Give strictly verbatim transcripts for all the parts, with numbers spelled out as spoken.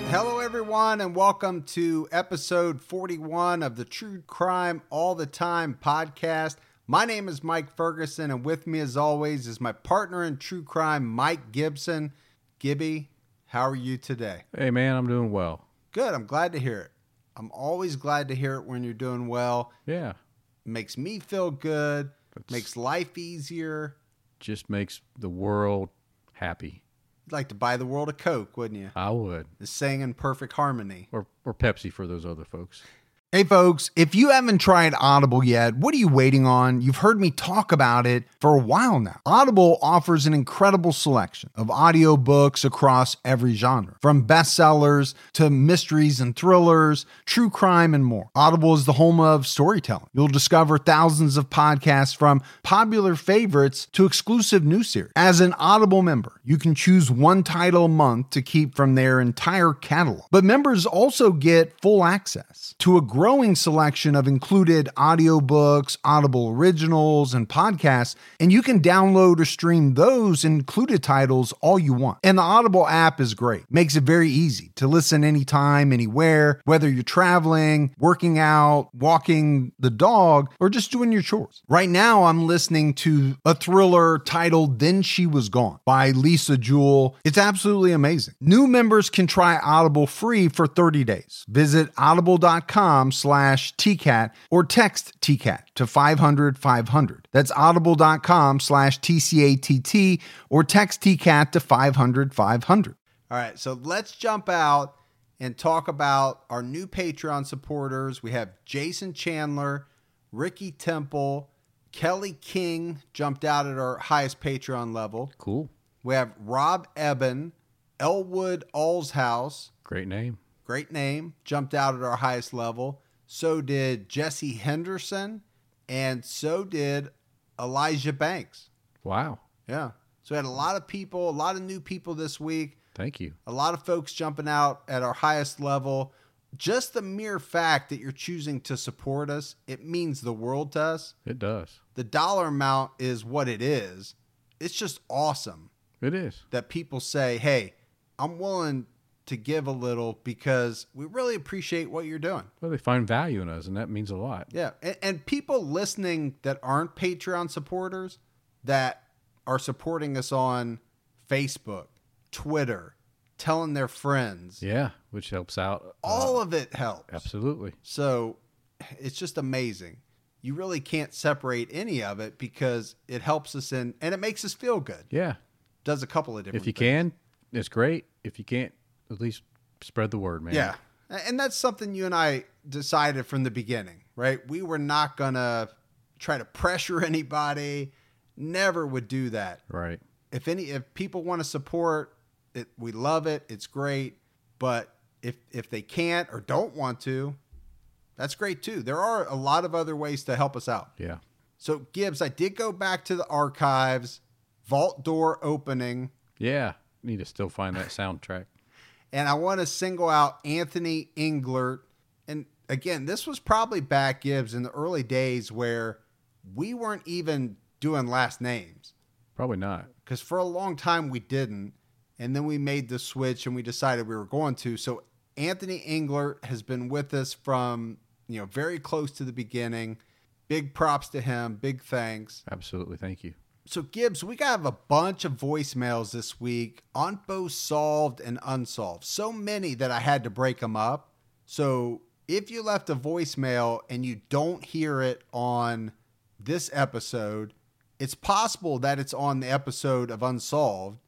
Hello, everyone, and welcome to episode forty-one of the True Crime All the Time podcast. My name is Mike Ferguson, and with me, as always, is my partner in true crime, Mike Gibson. Gibby, how are you today? Hey, man, I'm doing well. Good. I'm glad to hear it. I'm always glad to hear it when you're doing well. Yeah. It makes me feel good. That's, makes life easier. Just makes the world happy. You'd like to buy the world a Coke, wouldn't you? I would. It's sang in perfect harmony. Or or Pepsi for those other folks. Hey folks, if you haven't tried Audible yet, what are you waiting on? You've heard me talk about it for a while now. Audible offers an incredible selection of audiobooks across every genre, from bestsellers to mysteries and thrillers, true crime, and more. Audible is the home of storytelling. You'll discover thousands of podcasts from popular favorites to exclusive new series. As an Audible member, you can choose one title a month to keep from their entire catalog. But members also get full access to a growing selection of included audiobooks, Audible originals, and podcasts, and you can download or stream those included titles all you want. And the Audible app is great. Makes it very easy to listen anytime, anywhere, whether you're traveling, working out, walking the dog, or just doing your chores. Right now, I'm listening to a thriller titled Then She Was Gone by Lisa Jewell. It's absolutely amazing. New members can try Audible free for thirty days. Visit audible.com slash TCAT or text T C A T to five hundred five hundred. That's audible.com slash TCATT or text T C A T to five hundred five hundred. All right, so let's jump out and talk about our new Patreon supporters. We have Jason Chandler, Ricky Temple, Kelly King jumped out at our highest Patreon level. Cool. We have Rob Eben, Elwood Allshouse. Great name. Great name. Jumped out at our highest level. So did Jesse Henderson. And so did Elijah Banks. Wow. Yeah. So we had a lot of people, a lot of new people this week. Thank you. A lot of folks jumping out at our highest level. Just the mere fact that you're choosing to support us, it means the world to us. It does. The dollar amount is what it is. It's just awesome. It is. That people say, hey, I'm willing to give a little because we really appreciate what you're doing. Well, they find value in us, and that means a lot. Yeah. And, and people listening that aren't Patreon supporters that are supporting us on Facebook, Twitter, telling their friends. Yeah, which helps out. All uh, of it helps. Absolutely. So it's just amazing. You really can't separate any of it because it helps us in, and it makes us feel good. Yeah. Does a couple of different If you things. can, it's great. If you can't, at least spread the word, man. Yeah. And that's something you and I decided from the beginning, right? We were not going to try to pressure anybody. Never would do that. Right. If any, if people want to support it, we love it. It's great. But if, if they can't or don't want to, that's great too. There are a lot of other ways to help us out. Yeah. So Gibbs, I did go back to the archives, vault door opening. Yeah. Need to still find that soundtrack. And I want to single out Anthony Englert. And again, this was probably back, Gibbs, in the early days where we weren't even doing last names. Probably not. Because for a long time we didn't. And then we made the switch and we decided we were going to. So Anthony Englert has been with us from, you know, very close to the beginning. Big props to him. Big thanks. Absolutely. Thank you. So, Gibbs, we got a bunch of voicemails this week on both solved and unsolved. So many that I had to break them up. So, if you left a voicemail and you don't hear it on this episode, it's possible that it's on the episode of Unsolved,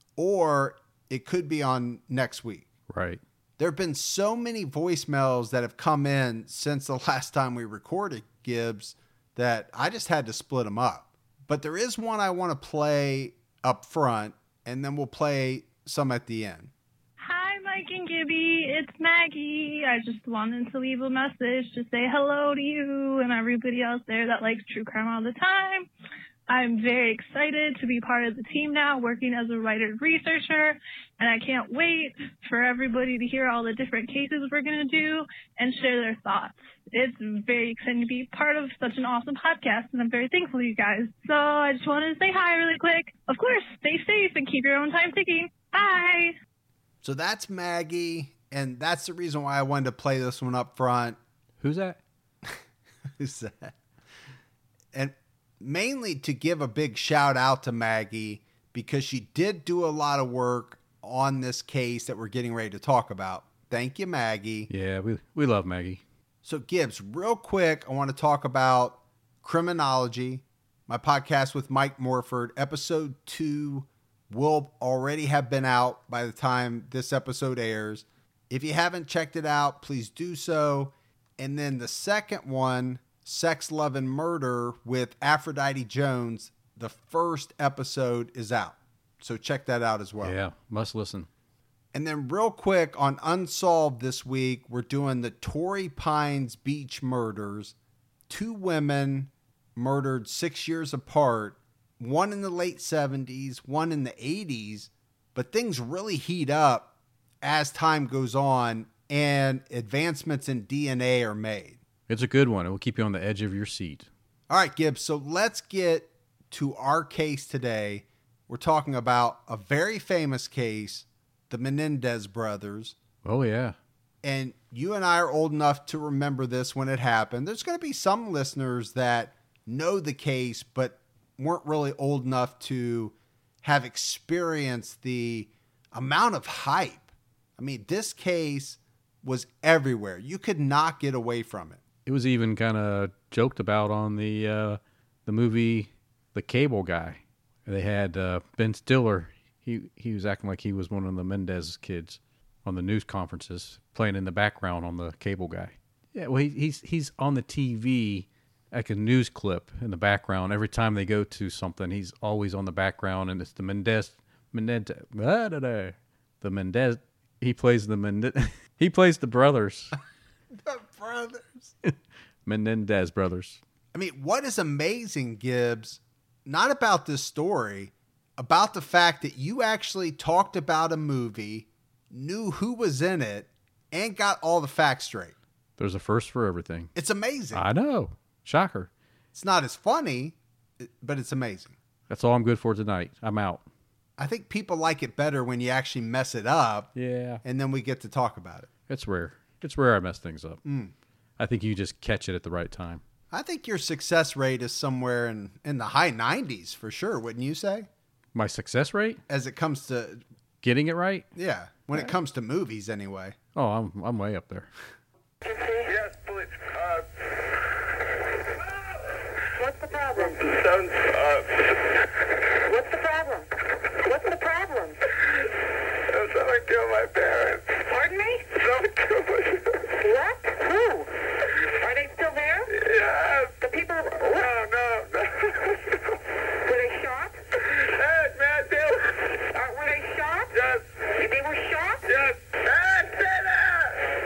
or it could be on next week. Right. There have been so many voicemails that have come in since the last time we recorded, Gibbs, that I just had to split them up. But there is one I want to play up front, and then we'll play some at the end. Hi, Mike and Gibby. It's Maggie. I just wanted to leave a message to say hello to you and everybody else there that likes true crime all the time. I'm very excited to be part of the team now, working as a writer researcher, and I can't wait for everybody to hear all the different cases we're going to do and share their thoughts. It's very exciting to be part of such an awesome podcast, and I'm very thankful to you guys. So I just wanted to say hi really quick. Of course, stay safe and keep your own time ticking. Bye! So that's Maggie, And that's the reason why I wanted to play this one up front. Who's that? Who's that? And mainly to give a big shout out to Maggie, because she did do a lot of work on this case that we're getting ready to talk about. Thank you, Maggie. Yeah, we we love Maggie. So Gibbs, real quick, I want to talk about Criminology, my podcast with Mike Morford. Episode two will already have been out by the time this episode airs. If you haven't checked it out, please do so. And then the second one, Sex, Love, and Murder with Aphrodite Jones, the first episode is out. So check that out as well. Yeah, must listen. And then real quick on Unsolved this week, we're doing the Torrey Pines Beach murders. Two women murdered six years apart, one in the late seventies, one in the eighties. But things really heat up as time goes on and advancements in D N A are made. It's a good one. It will keep you on the edge of your seat. All right, Gibbs. So let's get to our case today. We're talking about a very famous case, the Menendez brothers. Oh, yeah. And you and I are old enough to remember this when it happened. There's going to be some listeners that know the case, but weren't really old enough to have experienced the amount of hype. I mean, this case was everywhere. You could not get away from it. It was even kind of joked about on the uh, the movie The Cable Guy. They had uh, Ben Stiller. He he was acting like he was one of the Mendez kids on the news conferences, playing in the background on The Cable Guy. Yeah, well, he, he's he's on the T V, like a news clip in the background. Every time they go to something, he's always on the background, and it's the Mendez, Mendez, blah, blah, blah, the Mendez. He plays the Mendez. He plays the brothers. The brothers. Menendez brothers. I mean, what is amazing, Gibbs, not about this story, about the fact that you actually talked about a movie, knew who was in it, and got all the facts straight. There's a first for everything. It's amazing. I know. Shocker. It's not as funny, but it's amazing. That's all I'm good for tonight. I'm out. I think people like it better when you actually mess it up. Yeah. And then we get to talk about it. It's rare. It's rare I mess things up. Mm. I think you just catch it at the right time. I think your success rate is somewhere in, in the high nineties for sure, wouldn't you say? My success rate? As it comes to... Getting it right? Yeah, when it comes to movies anyway. Oh, I'm I'm way up there. Yes, please. Uh, What's the problem? sounds, uh, What's the problem? What's the problem? someone killed my parents. Pardon me? Someone killed my parents. What? Who? Are they still there? Yes. The people... No, no, no. Were they shot? Hey, man, they were... Uh, were they shot? Yes, They were shot? yes. Hey, stay there!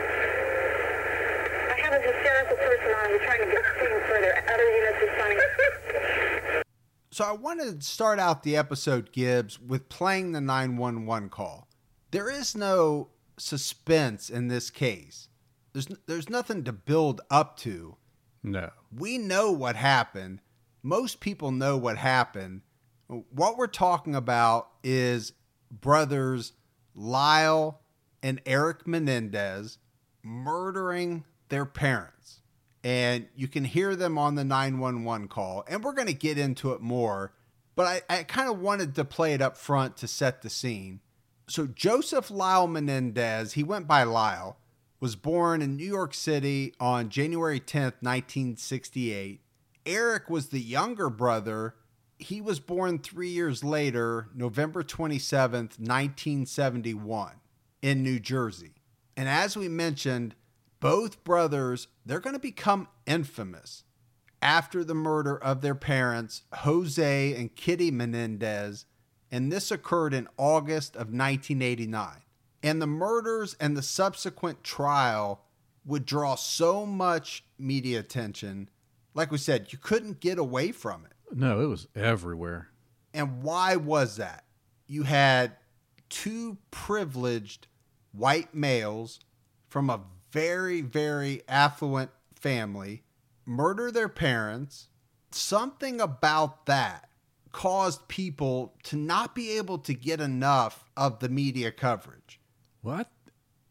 I have a hysterical person on. We're trying to get things further. Other units responding. So I wanted to start out the episode, Gibbs, with playing the nine one one call. There is no suspense in this case. There's there's nothing to build up to. No. We know what happened. Most people know what happened. What we're talking about is brothers Lyle and Eric Menendez murdering their parents. And you can hear them on the nine one one call. And we're going to get into it more. But I, I kind of wanted to play it up front to set the scene. So Joseph Lyle Menendez, he went by Lyle, was born in New York City on January tenth, nineteen sixty-eight. Eric was the younger brother. He was born three years later, November twenty-seventh, nineteen seventy-one, in New Jersey. And as we mentioned, both brothers, they're going to become infamous after the murder of their parents, Jose and Kitty Menendez, and this occurred in August of nineteen eighty-nine. And the murders and the subsequent trial would draw so much media attention. Like we said, you couldn't get away from it. No, it was everywhere. And why was that? You had two privileged white males from a very, very affluent family murder their parents. Something about that caused people to not be able to get enough of the media coverage. What?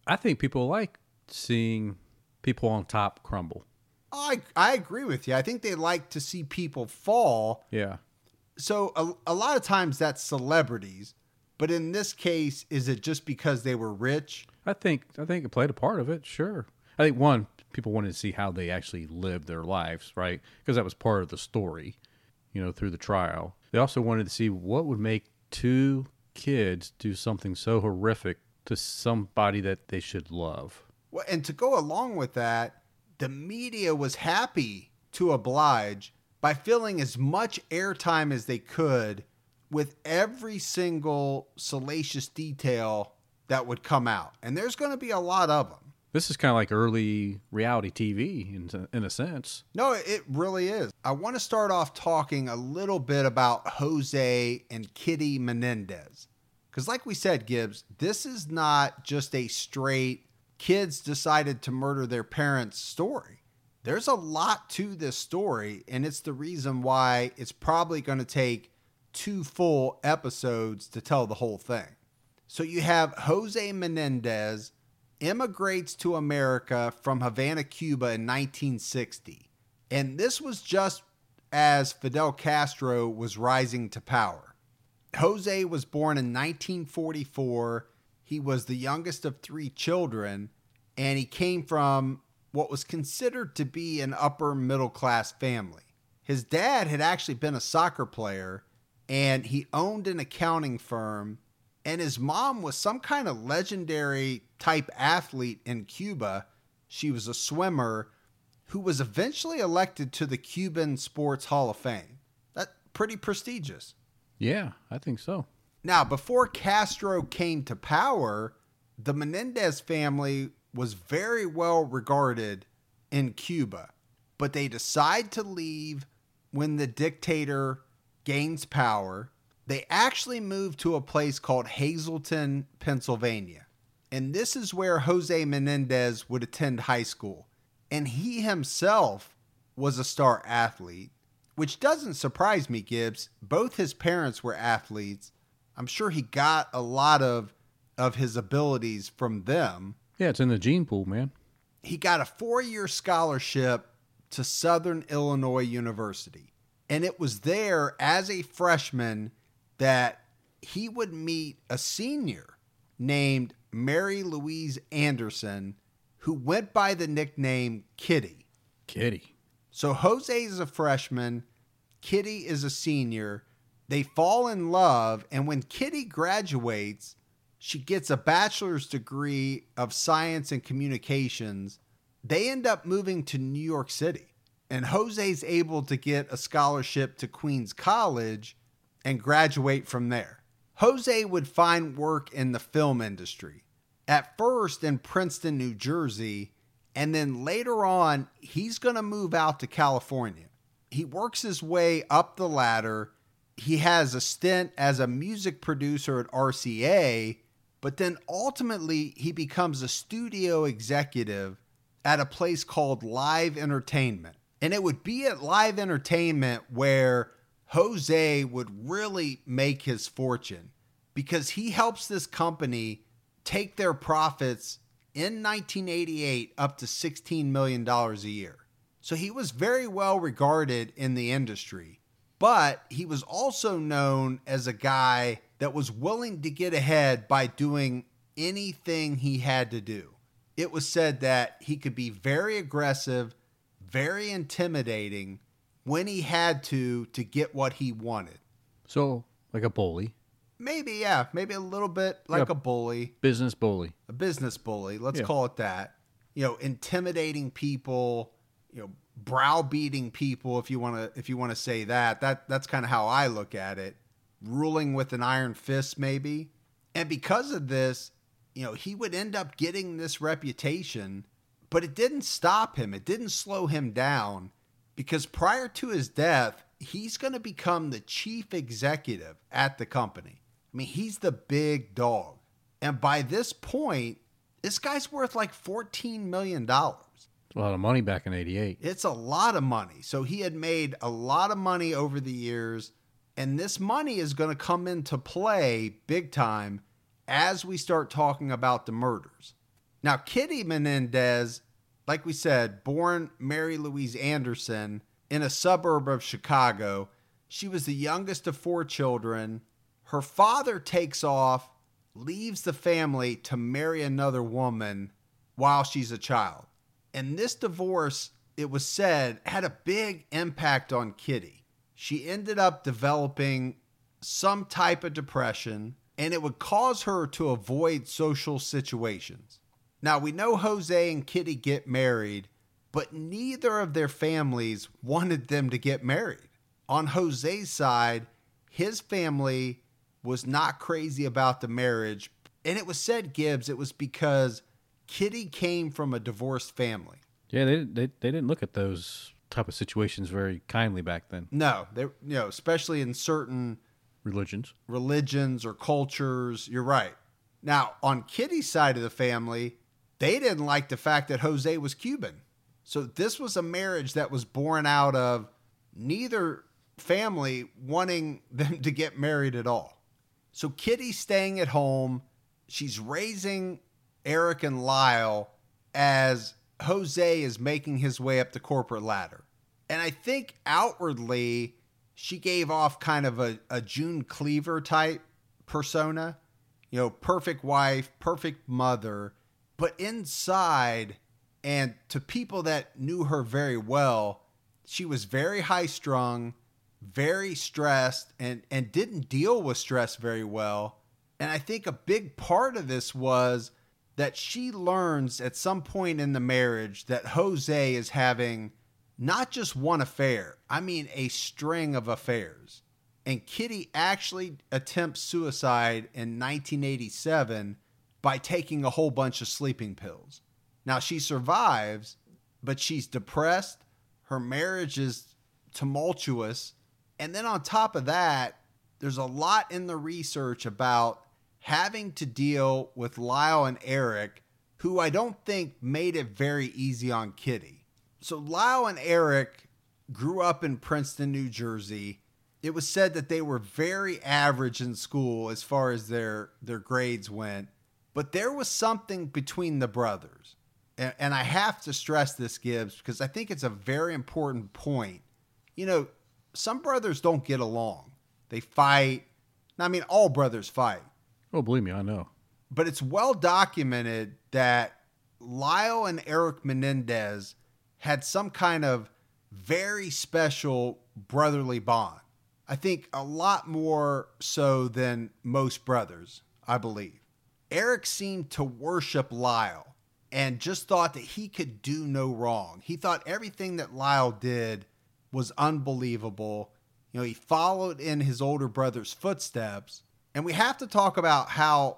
I think people like seeing people on top crumble. I I agree with you. I think they like to see people fall. Yeah. So a, a lot of times that's celebrities, but in this case, is it just because they were rich? I think I think it played a part of it, sure. I think, one, people wanted to see how they actually lived their lives, right? Because that was part of the story, you know, through the trial. They also wanted to see what would make two kids do something so horrific to somebody that they should love. Well, and to go along with that, the media was happy to oblige by filling as much airtime as they could with every single salacious detail that would come out. And there's going to be a lot of them. This is kind of like early reality T V in, in a sense. No, it really is. I want to start off talking a little bit about Jose and Kitty Menendez. Because like we said, Gibbs, this is not just a straight kids decided to murder their parents story. There's a lot to this story, and it's the reason why it's probably going to take two full episodes to tell the whole thing. So you have Jose Menendez immigrates to America from Havana, Cuba in nineteen sixty. And this was just as Fidel Castro was rising to power. Jose was born in nineteen forty-four. He was the youngest of three children, and he came from what was considered to be an upper middle class family. His dad had actually been a soccer player, and he owned an accounting firm, and his mom was some kind of legendary type athlete in Cuba. She was a swimmer who was eventually elected to the Cuban Sports Hall of Fame. That's pretty prestigious. Yeah, I think so. Now, before Castro came to power, the Menendez family was very well regarded in Cuba, but they decide to leave when the dictator gains power. They actually moved to a place called Hazleton, Pennsylvania. And this is where Jose Menendez would attend high school. And he himself was a star athlete, which doesn't surprise me, Gibbs. Both his parents were athletes. I'm sure he got a lot of, of his abilities from them. Yeah, it's in the gene pool, man. He got a four-year scholarship to Southern Illinois University. And it was there as a freshman that he would meet a senior named Mary Louise Anderson, who went by the nickname Kitty. Kitty. So Jose is a freshman, Kitty is a senior. They fall in love, and when Kitty graduates, she gets a bachelor's degree of science and communications. They end up moving to New York City, and Jose's able to get a scholarship to Queens College and graduate from there. Jose would find work in the film industry, at first in Princeton, New Jersey, and then later on, he's going to move out to California. He works his way up the ladder. He has a stint as a music producer at R C A, but then ultimately he becomes a studio executive at a place called Live Entertainment. And it would be at Live Entertainment where Jose would really make his fortune, because he helps this company take their profits in nineteen eighty-eight up to sixteen million dollars a year. So he was very well regarded in the industry, but he was also known as a guy that was willing to get ahead by doing anything he had to do. It was said that he could be very aggressive, very intimidating when he had to to get what he wanted. So, like a bully. Maybe, yeah, maybe a little bit like Yep. a bully, Business bully. a business bully. Let's Yeah. call it that. You know, intimidating people, you know, browbeating people, if you want to if you want to say that. That that's kind of how I look at it. Ruling with an iron fist, maybe. And because of this, you know, he would end up getting this reputation, but it didn't stop him. It didn't slow him down, because prior to his death, he's going to become the chief executive at the company. I mean, he's the big dog. And by this point, this guy's worth like fourteen million dollars. A lot of money back in eighty-eight. It's a lot of money. So he had made a lot of money over the years, and this money is going to come into play big time as we start talking about the murders. Now, Kitty Menendez, like we said, born Mary Louise Anderson in a suburb of Chicago. She was the youngest of four children. Her father takes off, leaves the family to marry another woman while she's a child. And this divorce, it was said, had a big impact on Kitty. She ended up developing some type of depression, and it would cause her to avoid social situations. Now, we know Jose and Kitty get married, but neither of their families wanted them to get married. On Jose's side, his family was not crazy about the marriage, and it was said, Gibbs, it was because Kitty came from a divorced family. Yeah, they they they didn't look at those type of situations very kindly back then. No, they, you know, especially in certain Religions. religions or cultures. You're right. Now, on Kitty's side of the family, they didn't like the fact that Jose was Cuban. So this was a marriage that was born out of neither family wanting them to get married at all. So Kitty's staying at home. She's raising Eric and Lyle as Jose is making his way up the corporate ladder. And I think outwardly, she gave off kind of a, a June Cleaver type persona. You know, perfect wife, perfect mother. But inside, and to people that knew her very well, she was very high strung, very stressed, and, and didn't deal with stress very well. And I think a big part of this was that she learns at some point in the marriage that Jose is having not just one affair, I mean a string of affairs. And Kitty actually attempts suicide in nineteen eighty-seven by taking a whole bunch of sleeping pills. Now, she survives, but she's depressed. Her marriage is tumultuous. And then on top of that, there's a lot in the research about having to deal with Lyle and Eric, who I don't think made it very easy on Kitty. So Lyle and Eric grew up in Princeton, New Jersey. It was said that they were very average in school as far as their, their grades went. But there was something between the brothers. And, and I have to stress this, Gibbs, because I think it's a very important point. You know, some brothers don't get along. They fight. I mean, all brothers fight. Oh, believe me, I know. But it's well documented that Lyle and Eric Menendez had some kind of very special brotherly bond. I think a lot more so than most brothers, I believe. Eric seemed to worship Lyle and just thought that he could do no wrong. He thought everything that Lyle did was unbelievable. You know, he followed in his older brother's footsteps. And we have to talk about how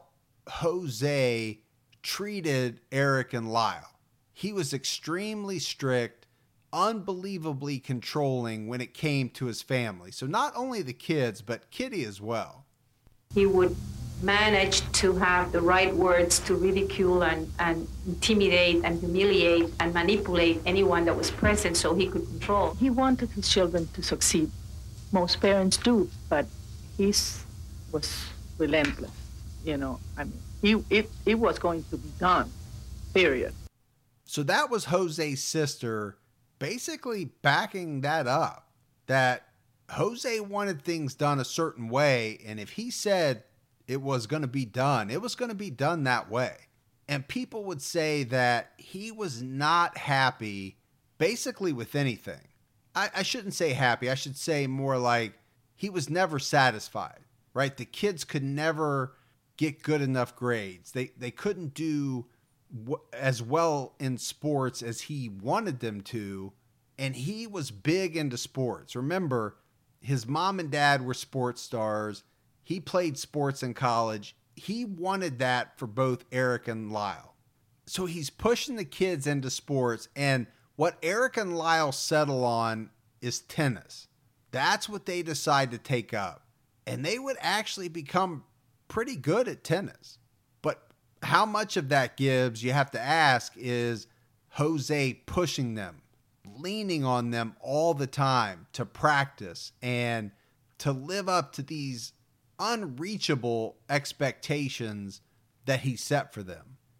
Jose treated Eric and Lyle. He was extremely strict, unbelievably controlling when it came to his family. So not only the kids, but Kitty as well. He would manage to have the right words to ridicule and, and intimidate and humiliate and manipulate anyone that was present so he could control. He wanted his children to succeed. Most parents do, but his was relentless. You know, I mean, he, it, it was going to be done, period. So that was Jose's sister basically backing that up, that Jose wanted things done a certain way, and if he said it was going to be done, it was going to be done that way. And people would say that he was not happy basically with anything. I, I shouldn't say happy. I should say more like he was never satisfied, right? The kids could never get good enough grades. They, they couldn't do w- as well in sports as he wanted them to. And he was big into sports. Remember, his mom and dad were sports stars. He played sports in college. He wanted that for both Eric and Lyle. So he's pushing the kids into sports. And what Eric and Lyle settle on is tennis. That's what they decide to take up. And they would actually become pretty good at tennis. But how much of that, Gibbs, you have to ask, is Jose pushing them, leaning on them all the time to practice and to live up to these unreachable expectations that he set for them.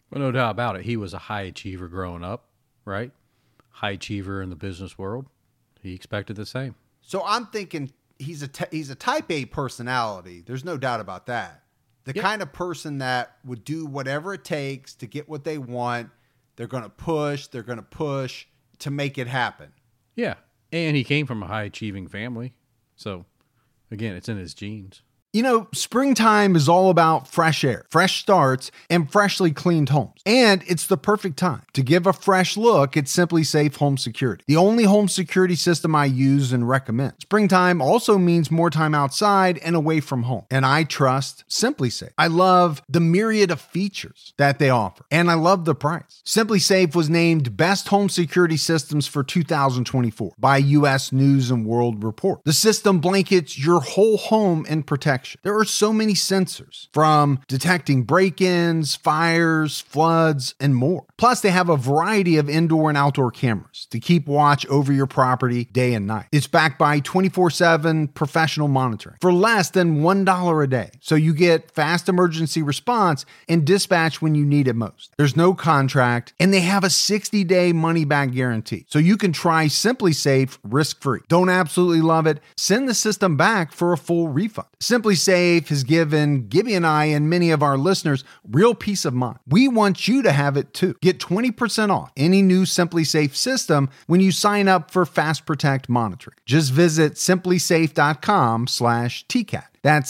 Well, no doubt about it. He was a high achiever growing up, right? High achiever in the business world. He expected the same. So I'm thinking he's a, t- he's a type A personality. There's no doubt about that. The Yep. kind of person that would do whatever it takes to get what they want. They're going to push. They're going to push to make it happen. Yeah. And he came from a high achieving family. So, again, it's in his genes. You know, springtime is all about fresh air, fresh starts, and freshly cleaned homes. And it's the perfect time to give a fresh look at SimpliSafe Home Security, the only home security system I use and recommend. Springtime also means more time outside and away from home. And I trust SimpliSafe. I love the myriad of features that they offer, and I love the price. SimpliSafe was named Best Home Security Systems for two thousand twenty-four by U S News and World Report. The system blankets your whole home in protection. There are so many sensors, from detecting break-ins, fires, floods, and more. Plus, they have a variety of indoor and outdoor cameras to keep watch over your property day and night. It's backed by twenty-four seven professional monitoring for less than one dollar a day. So you get fast emergency response and dispatch when you need it most. There's no contract, and they have a sixty-day money-back guarantee. So you can try SimpliSafe risk-free. Don't absolutely love it? Send the system back for a full refund. SimpliSafe has given Gibby and I and many of our listeners real peace of mind. We want you to have it too. Get twenty percent off any new SimpliSafe system when you sign up for Fast Protect monitoring. Just visit simplysafe.com slash TCAT. That's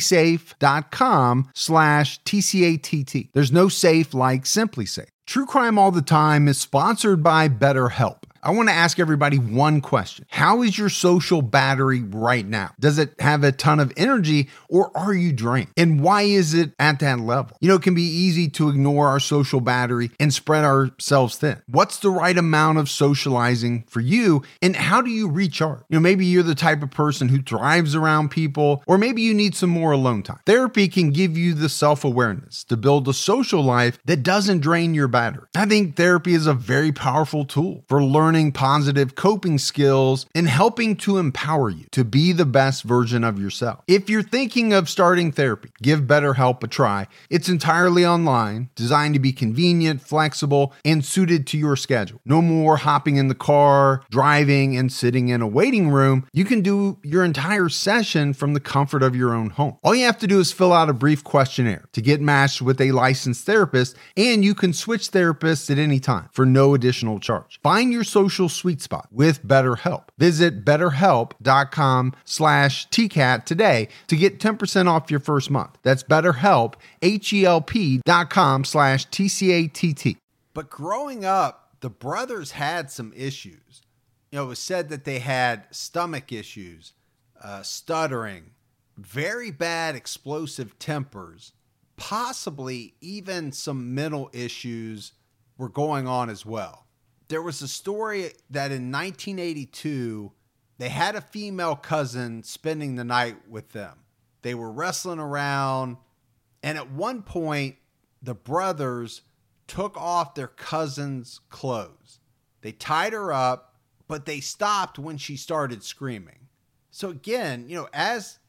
simplysafe.com slash TCATT. There's no safe like SimpliSafe. True Crime All the Time is sponsored by BetterHelp. I want to ask everybody one question. How is your social battery right now? Does it have a ton of energy, or are you drained? And why is it at that level? You know, it can be easy to ignore our social battery and spread ourselves thin. What's the right amount of socializing for you, and how do you recharge? You know, maybe you're the type of person who thrives around people, or maybe you need some more alone time. Therapy can give you the self-awareness to build a social life that doesn't drain your battery. I think therapy is a very powerful tool for learning positive coping skills and helping to empower you to be the best version of yourself. If you're thinking of starting therapy, give BetterHelp a try. It's entirely online, designed to be convenient, flexible, and suited to your schedule. No more hopping in the car, driving, and sitting in a waiting room. You can do your entire session from the comfort of your own home. All you have to do is fill out a brief questionnaire to get matched with a licensed therapist, and you can switch therapists at any time for no additional charge. Find your social sweet spot with BetterHelp. Visit betterhelp.com slash TCAT today to get ten percent off your first month. That's BetterHelp, H-E-L-P dot com slash T-C-A-T-T. But growing up, the brothers had some issues. You know, it was said that they had stomach issues, uh, stuttering, very bad explosive tempers, possibly even some mental issues were going on as well. There was a story that in nineteen eighty-two, they had a female cousin spending the night with them. They were wrestling around, and at one point, the brothers took off their cousin's clothes. They tied her up, but they stopped when she started screaming. So again, you know, as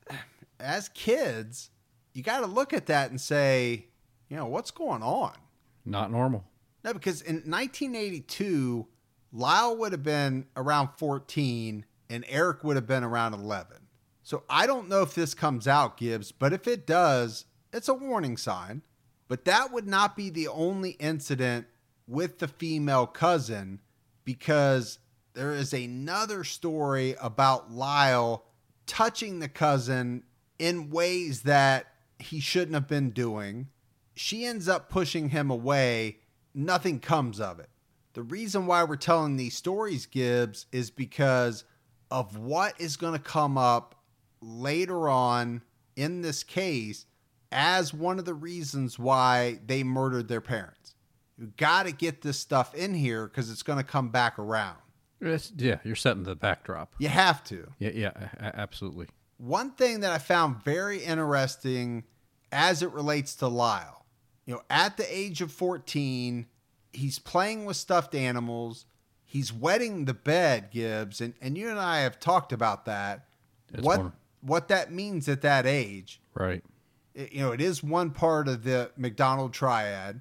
as kids, you got to look at that and say, you know, what's going on? Not normal. No, because in nineteen eighty-two, Lyle would have been around fourteen and Eric would have been around eleven. So I don't know if this comes out, Gibbs, but if it does, it's a warning sign. But that would not be the only incident with the female cousin, because there is another story about Lyle touching the cousin in ways that he shouldn't have been doing. She ends up pushing him away. Nothing comes of it. The reason why we're telling these stories, Gibbs, is because of what is going to come up later on in this case as one of the reasons why they murdered their parents. You got to get this stuff in here because it's going to come back around. It's, yeah, you're setting the backdrop. You have to. Yeah, yeah, a- absolutely. One thing that I found very interesting as it relates to Lyle, you know, at the age of fourteen, he's playing with stuffed animals. He's wetting the bed, Gibbs, and, and you and I have talked about that. It's what one. what that means at that age. Right. It, you know, it is one part of the McDonald triad.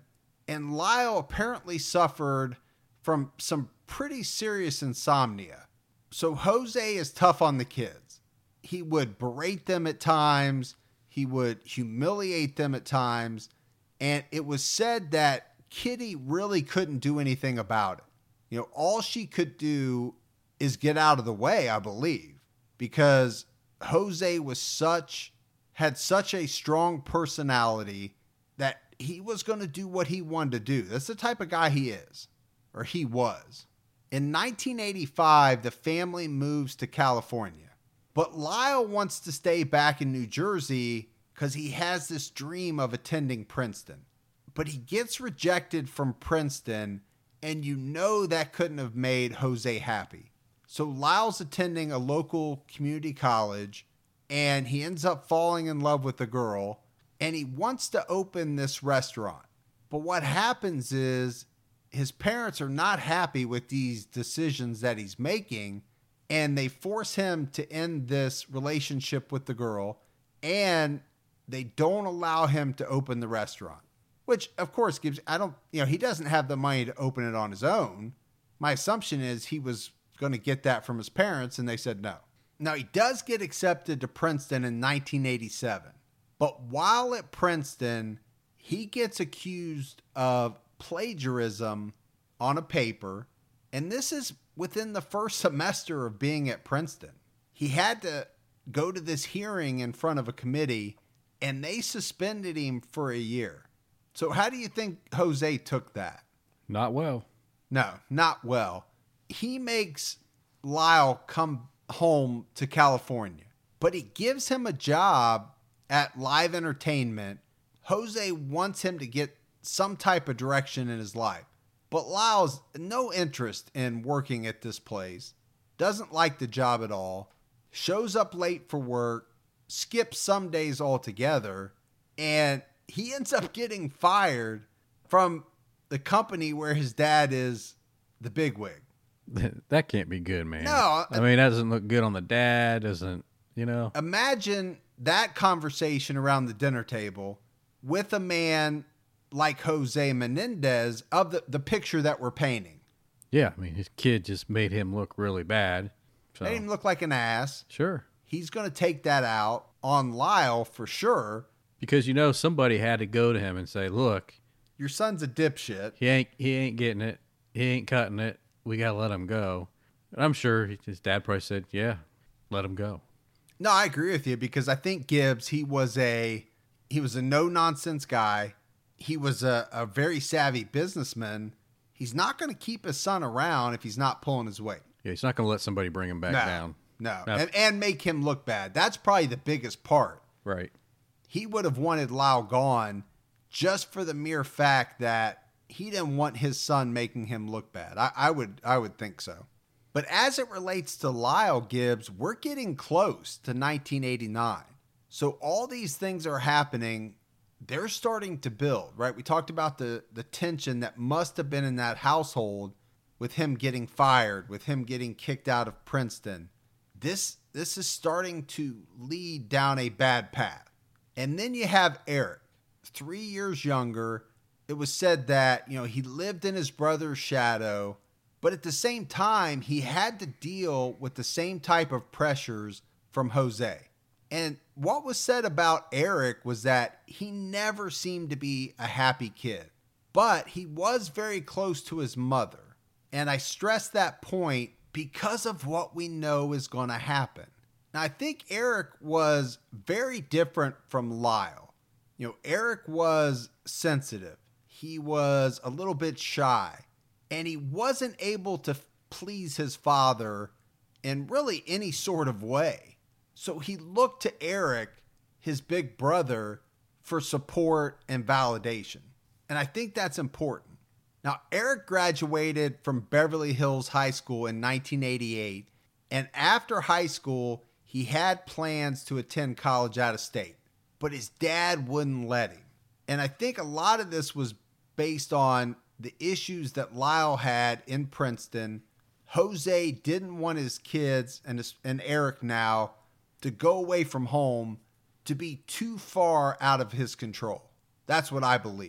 And Lyle apparently suffered from some pretty serious insomnia. So Jose is tough on the kids. He would berate them at times. He would humiliate them at times. And it was said that Kitty really couldn't do anything about it. You know, all she could do is get out of the way, I believe, because Jose was such, had such a strong personality that he was going to do what he wanted to do. That's the type of guy he is, or he was. In nineteen eighty-five, the family moves to California, but Lyle wants to stay back in New Jersey because he has this dream of attending Princeton. But he gets rejected from Princeton, and you know that couldn't have made Jose happy. So Lyle's attending a local community college, and he ends up falling in love with a girl, and he wants to open this restaurant. But what happens is his parents are not happy with these decisions that he's making, and they force him to end this relationship with the girl, and they don't allow him to open the restaurant. Which, of course, gives, I don't, you know, he doesn't have the money to open it on his own. My assumption is he was going to get that from his parents, and they said no. Now, he does get accepted to Princeton in nineteen eighty-seven. But while at Princeton, he gets accused of plagiarism on a paper. And this is within the first semester of being at Princeton. He had to go to this hearing in front of a committee, and they suspended him for a year. So how do you think Jose took that? Not well. No, not well. He makes Lyle come home to California, but he gives him a job at Live Entertainment. Jose wants him to get some type of direction in his life, but Lyle's no interest in working at this place, doesn't like the job at all, shows up late for work, skips some days altogether, and he ends up getting fired from the company where his dad is the bigwig. That can't be good, man. No. I mean, that doesn't look good on the dad, doesn't, you know? Imagine that conversation around the dinner table with a man like Jose Menendez of the, the picture that we're painting. Yeah, I mean, his kid just made him look really bad. So. Made him look like an ass. Sure. He's going to take that out on Lyle for sure. Because, you know, somebody had to go to him and say, look, your son's a dipshit. He ain't he ain't getting it. He ain't cutting it. We got to let him go. And I'm sure his dad probably said, yeah, let him go. No, I agree with you because I think Gibbs, he was a he was a no-nonsense guy. He was a, a very savvy businessman. He's not going to keep his son around if he's not pulling his weight. Yeah, he's not going to let somebody bring him back no, down. No, no. And, and make him look bad. That's probably the biggest part. Right. He would have wanted Lyle gone just for the mere fact that he didn't want his son making him look bad. I, I would I would think so. But as it relates to Lyle Gibbs, we're getting close to nineteen eighty-nine. So all these things are happening. They're starting to build, right? We talked about the, the tension that must have been in that household with him getting fired, with him getting kicked out of Princeton. This this is starting to lead down a bad path. And then you have Eric, three years younger. It was said that, you know, he lived in his brother's shadow, but at the same time, he had to deal with the same type of pressures from Jose. And what was said about Eric was that he never seemed to be a happy kid, but he was very close to his mother. And I stress that point because of what we know is going to happen. Now, I think Eric was very different from Lyle. You know, Eric was sensitive. He was a little bit shy. And he wasn't able to please his father in really any sort of way. So he looked to Eric, his big brother, for support and validation. And I think that's important. Now, Eric graduated from Beverly Hills High School in nineteen eighty-eight. And after high school, he had plans to attend college out of state, but his dad wouldn't let him. And I think a lot of this was based on the issues that Lyle had in Princeton. Jose didn't want his kids, and, his, and Eric now, to go away from home, to be too far out of his control. That's what I believe.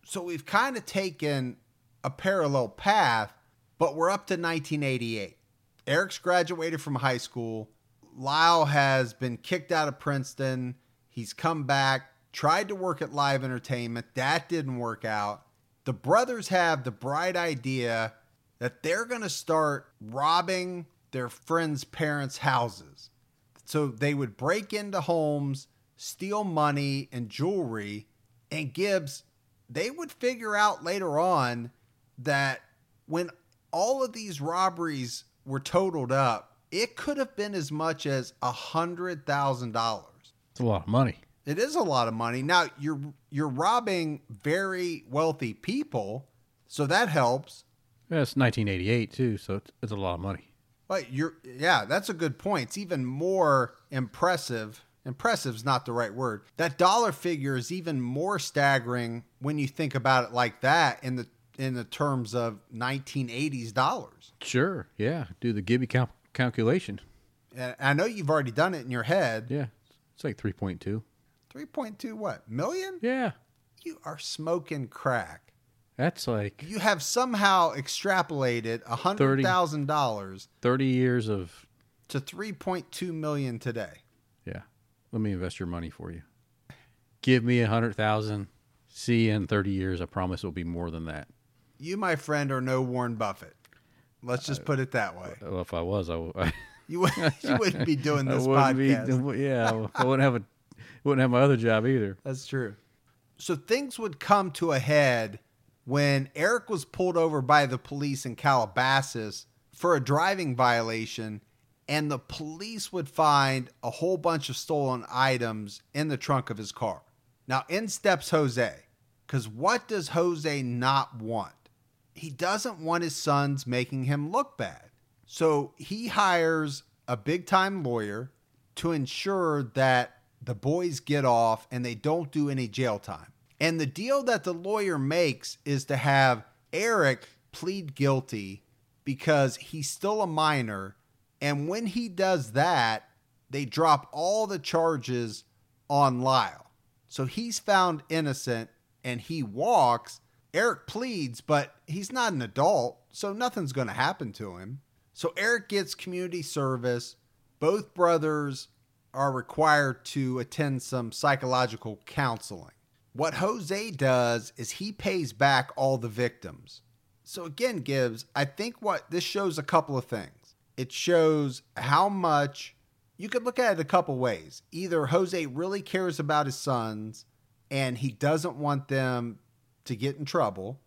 So we've kind of taken a parallel path, but we're up to nineteen eighty-eight. Eric's graduated from high school. Lyle has been kicked out of Princeton. He's come back, tried to work at Live Entertainment. That didn't work out. The brothers have the bright idea that they're going to start robbing their friends' parents' houses. So they would break into homes, steal money and jewelry, and Gibbs, they would figure out later on that when all of these robberies were totaled up, it could have been as much as one hundred thousand dollars. It's a lot of money. It is a lot of money. Now, you're you're robbing very wealthy people, so that helps. Yeah, it's nineteen eighty-eight, too, so it's, it's a lot of money. But you're, yeah, that's a good point. It's even more impressive. Impressive's not the right word. That dollar figure is even more staggering when you think about it like that in the in the terms of nineteen eighties dollars. Sure, yeah. Do the Gibby cal- calculation. And I know you've already done it in your head. Yeah, it's like three point two. three point two what? Million? Yeah. You are smoking crack. That's like You have somehow extrapolated one hundred thousand dollars thirty years of... to three point two million dollars today. Yeah. Let me invest your money for you. Give me a hundred thousand. See you in thirty years. I promise it'll be more than that. You, my friend, are no Warren Buffett. Let's just put it that way. Well, if I was, I, w- I You, would- you wouldn't be doing I this wouldn't podcast. be. Yeah, I wouldn't have a, wouldn't have my other job either. That's true. So things would come to a head when Eric was pulled over by the police in Calabasas for a driving violation, and the police would find a whole bunch of stolen items in the trunk of his car. Now, in steps Jose, because what does Jose not want? He doesn't want his sons making him look bad. So he hires a big-time lawyer to ensure that the boys get off and they don't do any jail time. And the deal that the lawyer makes is to have Eric plead guilty because he's still a minor. And when he does that, they drop all the charges on Lyle. So he's found innocent and he walks. Eric pleads, but he's not an adult, so nothing's going to happen to him. So Eric gets community service. Both brothers are required to attend some psychological counseling. What Jose does is he pays back all the victims. So again, Gibbs, I think what this shows a couple of things. It shows how much, you could look at it a couple ways. Either Jose really cares about his sons and he doesn't want them to get in trouble,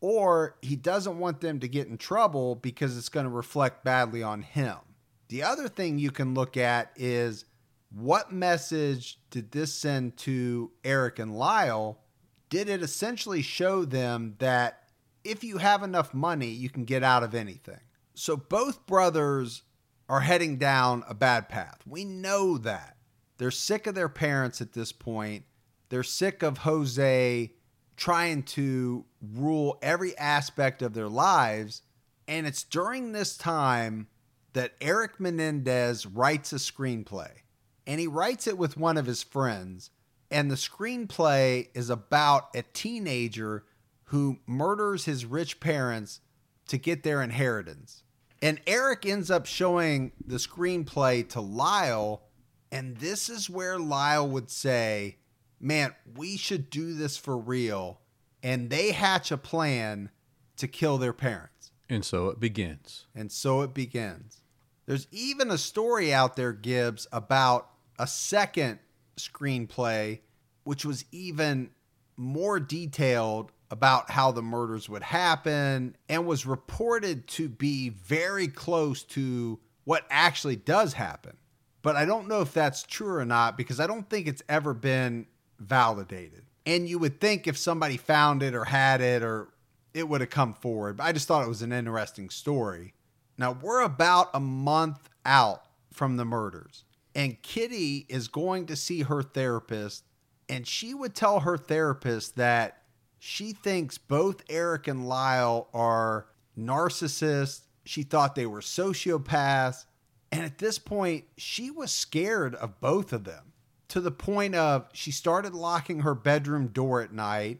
or he doesn't want them to get in trouble because it's going to reflect badly on him. The other thing you can look at is, what message did this send to Eric and Lyle? Did it essentially show them that if you have enough money, you can get out of anything? So both brothers are heading down a bad path. We know that. They're sick of their parents at this point. They're sick of Jose trying to rule every aspect of their lives. And it's during this time that Eric Menendez writes a screenplay. And he writes it with one of his friends. And the screenplay is about a teenager who murders his rich parents to get their inheritance. And Eric ends up showing the screenplay to Lyle. And this is where Lyle would say, man, we should do this for real. And they hatch a plan to kill their parents. And so it begins. And so it begins. There's even a story out there, Gibbs, about a second screenplay, which was even more detailed about how the murders would happen and was reported to be very close to what actually does happen. But I don't know if that's true or not, because I don't think it's ever been validated. And you would think if somebody found it or had it, or it would have come forward. But I just thought it was an interesting story. Now, we're about a month out from the murders, and Kitty is going to see her therapist, and she would tell her therapist that she thinks both Eric and Lyle are narcissists. She thought they were sociopaths. And at this point, she was scared of both of them, to the point of she started locking her bedroom door at night.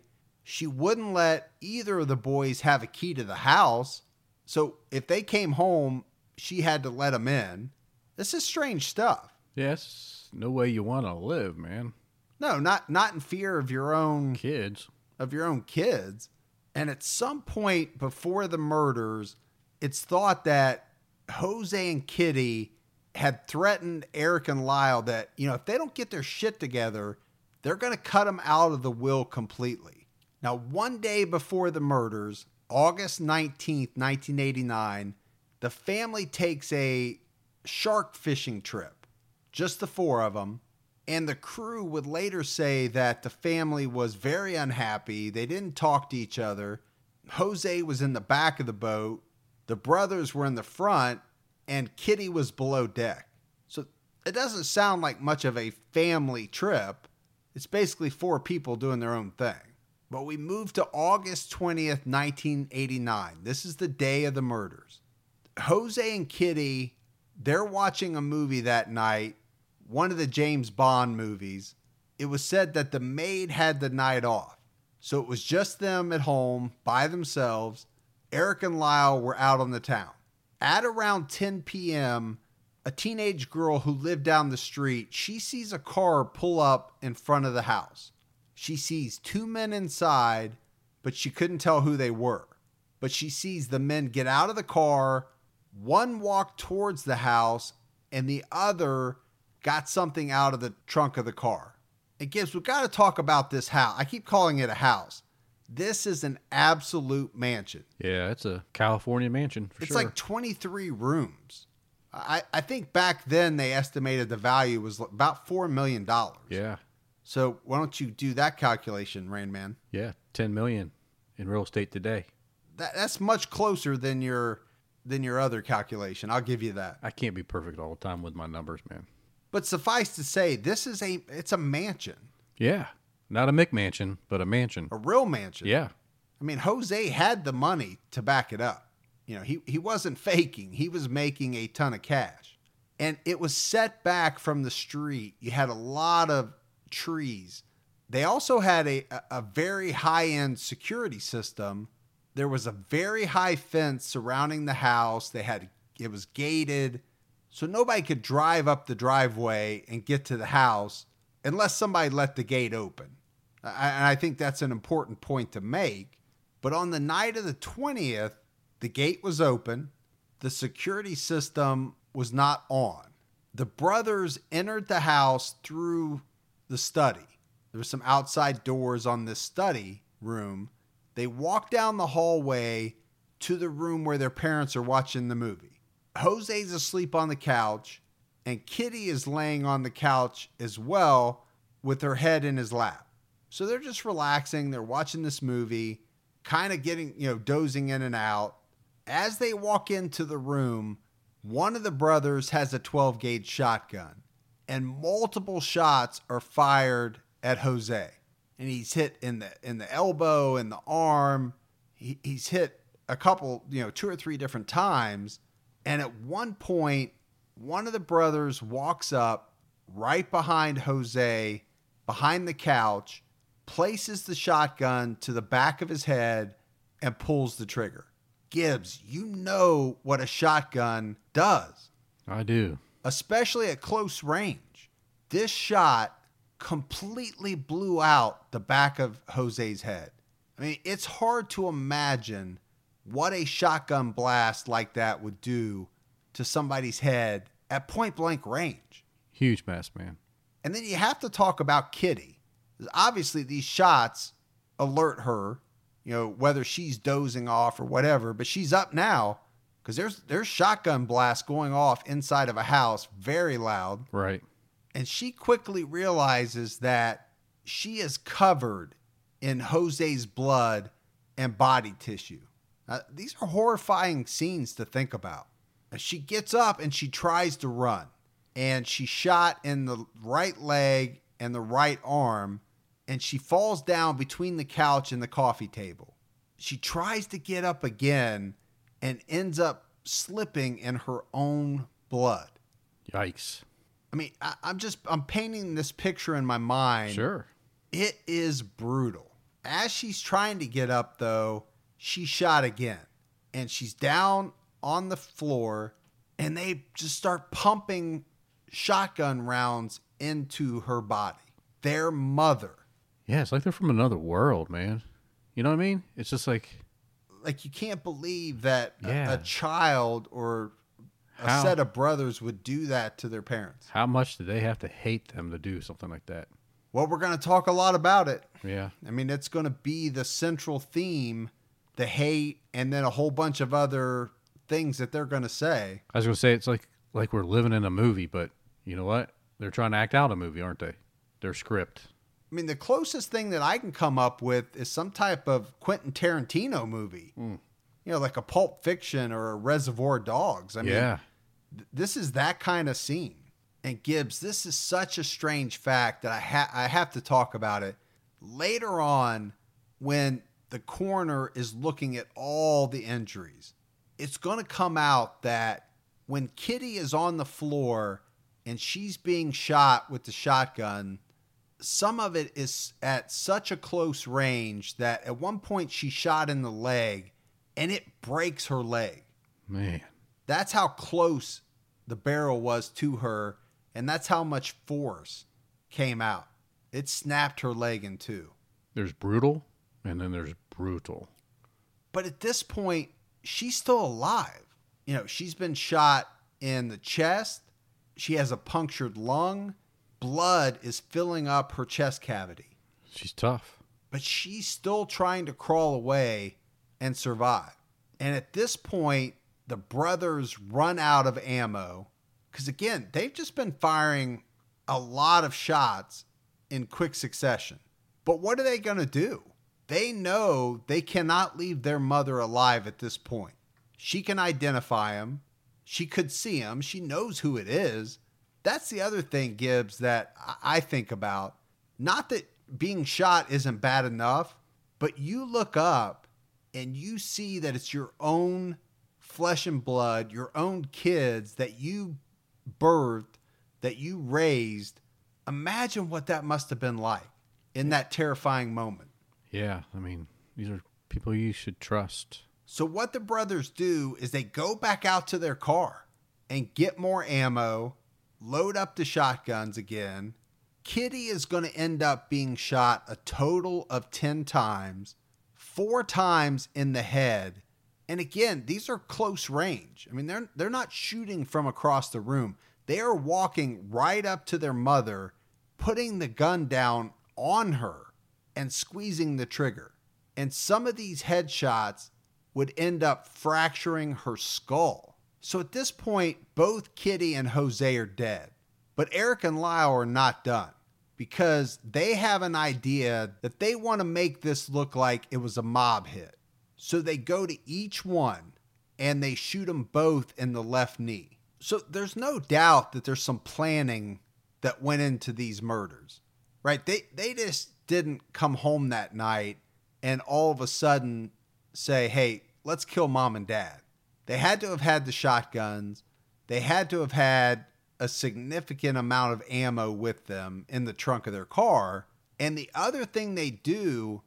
She wouldn't let either of the boys have a key to the house. So if they came home, she had to let them in. This is strange stuff. Yes, no way you want to live, man. No, not not in fear of your own Kids. of your own kids. And at some point before the murders, it's thought that Jose and Kitty had threatened Eric and Lyle that, you know, if they don't get their shit together, they're going to cut them out of the will completely. Now, one day before the murders, August nineteenth, nineteen eighty-nine, the family takes a shark fishing trip, just the four of them. And the crew would later say that the family was very unhappy. They didn't talk to each other. Jose was in the back of the boat. The brothers were in the front, and Kitty was below deck. So it doesn't sound like much of a family trip. It's basically four people doing their own thing. But we move to August twentieth, nineteen eighty-nine. This is the day of the murders. Jose and Kitty, they're watching a movie that night, one of the James Bond movies. It was said that the maid had the night off. So it was just them at home by themselves. Eric and Lyle were out on the town. At around ten p.m., a teenage girl who lived down the street, she sees a car pull up in front of the house. She sees two men inside, but she couldn't tell who they were. But she sees the men get out of the car, one walk towards the house, and the other got something out of the trunk of the car. And Gibbs, we've got to talk about this house. I keep calling it a house. This is an absolute mansion. Yeah, it's a California mansion for It's sure. like twenty-three rooms. I, I think back then they estimated the value was about four million dollars. Yeah, So why don't you do that calculation, Rain Man? yeah, ten million in real estate today. That, that's much closer than your than your other calculation. I'll give you that. I can't be perfect all the time with my numbers, man. But suffice to say, this is a it's a mansion, Yeah, not a McMansion, but a mansion. a real mansion. Yeah, I mean, Jose had the money to back it up. You know, he, he wasn't faking. He was making a ton of cash. And it was set back from the street. You had a lot of trees. They also had a, a very high-end security system. There was a very high fence surrounding the house. They had it was gated. So nobody could drive up the driveway and get to the house unless somebody let the gate open. I, and I think that's an important point to make. But on the night of the twentieth, the gate was open. The security system was not on. The brothers entered the house through the study. There were some outside doors on this study room. They walked down the hallway to the room where their parents are watching the movie. Jose's asleep on the couch, and Kitty is laying on the couch as well with her head in his lap. So they're just relaxing. They're watching this movie, kind of getting, you know, dozing in and out. As they walk into the room, one of the brothers has a twelve gauge shotgun, and multiple shots are fired at Jose. And he's hit in the in the elbow, in the arm. He, he's hit a couple, you know, two or three different times. And at one point, one of the brothers walks up right behind Jose, behind the couch, places the shotgun to the back of his head, and pulls the trigger. Gibbs, you know what a shotgun does, I do. especially at close range. This shot completely blew out the back of Jose's head. I mean, it's hard to imagine what a shotgun blast like that would do to somebody's head at point blank range. Huge mess, man. And then you have to talk about Kitty. Obviously, these shots alert her, you know, whether she's dozing off or whatever, but she's up now because there's there's shotgun blasts going off inside of a house, very loud. Right. And she quickly realizes that she is covered in Jose's blood and body tissue. Uh, these are horrifying scenes to think about. And she gets up and she tries to run. And she's shot in the right leg and the right arm. And she falls down between the couch and the coffee table. She tries to get up again and ends up slipping in her own blood. Yikes. I mean, I, I'm just, I'm painting this picture in my mind. Sure. It is brutal. As she's trying to get up, though, she's shot again. And she's down on the floor, and they just start pumping shotgun rounds into her body. Their mother. Yeah, it's like they're from another world, man. You know what I mean? It's just like... Like, you can't believe that Yeah. a, a child or a How- set of brothers would do that to their parents. How much do they have to hate them to do something like that? Well, we're going to talk a lot about it. Yeah. I mean, it's going to be the central theme, the hate, and then a whole bunch of other things that they're going to say. I was going to say, it's like like we're living in a movie, but you know what? They're trying to act out a movie, aren't they? Their script. I mean, the closest thing that I can come up with is some type of Quentin Tarantino movie. Mm. You know, like a Pulp Fiction or a Reservoir Dogs. I mean, Yeah. th- this is that kind of scene. And Gibbs, this is such a strange fact that I, ha- I have to talk about it. Later on, when the coroner is looking at all the injuries, it's going to come out that when Kitty is on the floor and she's being shot with the shotgun, some of it is at such a close range that at one point she shot in the leg and it breaks her leg. Man. That's how close the barrel was to her, and that's how much force came out. It snapped her leg in two. There's brutal, and then there's brutal. But at this point, she's still alive. You know, she's been shot in the chest. She has a punctured lung. Blood is filling up her chest cavity. She's tough. But she's still trying to crawl away and survive. And at this point, the brothers run out of ammo. Because again, they've just been firing a lot of shots in quick succession. But what are they going to do? They know they cannot leave their mother alive at this point. She can identify him. She could see him. She knows who it is. That's the other thing, Gibbs, that I think about. Not that being shot isn't bad enough, but you look up and you see that it's your own flesh and blood, your own kids that you birthed, that you raised. Imagine what that must have been like in that terrifying moment. Yeah, I mean, these are people you should trust. So what the brothers do is they go back out to their car and get more ammo, load up the shotguns again. Kitty is going to end up being shot a total of ten times, four times in the head. And again, these are close range. I mean, they're they're not shooting from across the room. They are walking right up to their mother, putting the gun down on her and squeezing the trigger. And some of these headshots would end up fracturing her skull. So at this point, both Kitty and Jose are dead. But Eric and Lyle are not done because they have an idea that they want to make this look like it was a mob hit. So they go to each one and they shoot them both in the left knee. So there's no doubt that there's some planning that went into these murders, right? They, they just didn't come home that night and all of a sudden say, hey, let's kill mom and dad. They had to have had the shotguns. They had to have had a significant amount of ammo with them in the trunk of their car. And the other thing they do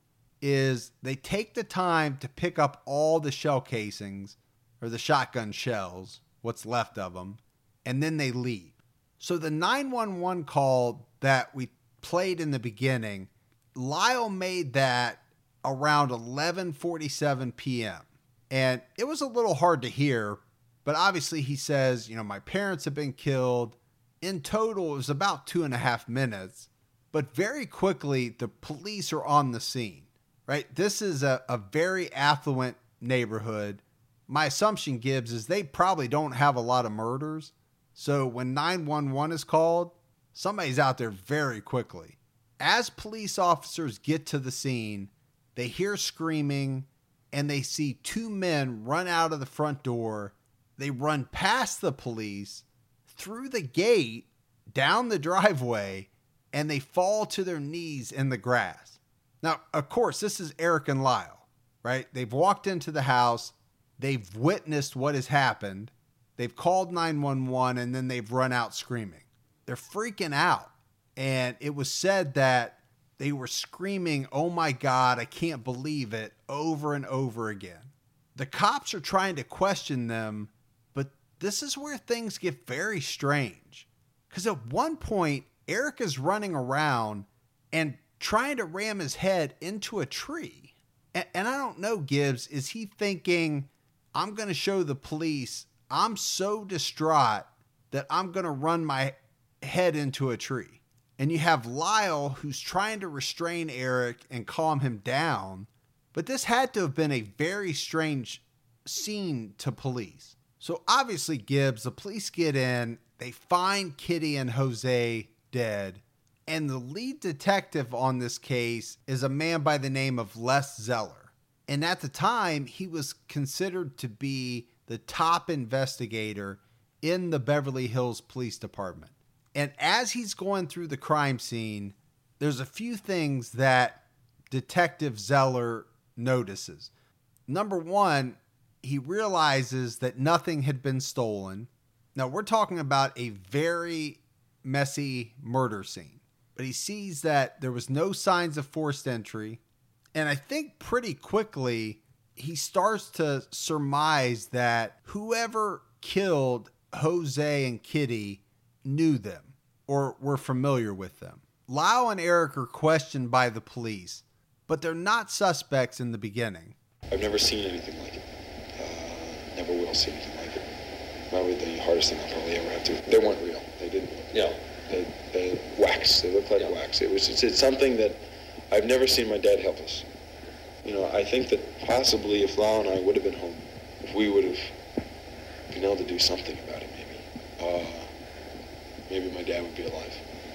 is they take the time to pick up all the shell casings or the shotgun shells, what's left of them, and then they leave. So the nine one one call that we played in the beginning, Lyle made that around eleven forty-seven p.m. And it was a little hard to hear, but obviously he says, you know, my parents have been killed. In total, it was about two and a half minutes. But very quickly, the police are on the scene, right? This is a, a very affluent neighborhood. My assumption, Gibbs, is they probably don't have a lot of murders. So when nine one one is called, somebody's out there very quickly. As police officers get to the scene, they hear screaming, and they see two men run out of the front door. They run past the police, through the gate, down the driveway, and they fall to their knees in the grass. Now, of course, this is Eric and Lyle, right? They've walked into the house. They've witnessed what has happened. They've called nine one one, and then they've run out screaming. They're freaking out. And it was said that They were screaming, "Oh my God, I can't believe it," over and over again. The cops are trying to question them, but this is where things get very strange. Because at one point, Eric is running around and trying to ram his head into a tree. And, and I don't know, Gibbs, is he thinking, I'm going to show the police I'm so distraught that I'm going to run my head into a tree? And you have Lyle, who's trying to restrain Eric and calm him down. But this had to have been a very strange scene to police. So obviously, Gibbs, the police get in, they find Kitty and Jose dead. And the lead detective on this case is a man by the name of Les Zeller. And at the time, he was considered to be the top investigator in the Beverly Hills Police Department. And as he's going through the crime scene, there's a few things that Detective Zeller notices. Number one, he realizes that nothing had been stolen. Now, we're talking about a very messy murder scene, but he sees that there was no signs of forced entry. And I think pretty quickly, he starts to surmise that whoever killed Jose and Kitty knew them or were familiar with them. Lyle and Eric are questioned by the police, but they're not suspects in the beginning. I've never seen anything like it. Uh, never will see anything like it. Probably the hardest thing I'll probably ever have to. They weren't real. They didn't. Yeah. They, they wax. They look like yeah. wax. It was. It's, it's something that I've never seen my dad helpless. You know, I think that possibly if Lyle and I would have been home, if we would have been able to do something about it, maybe, uh, maybe my dad would be alive.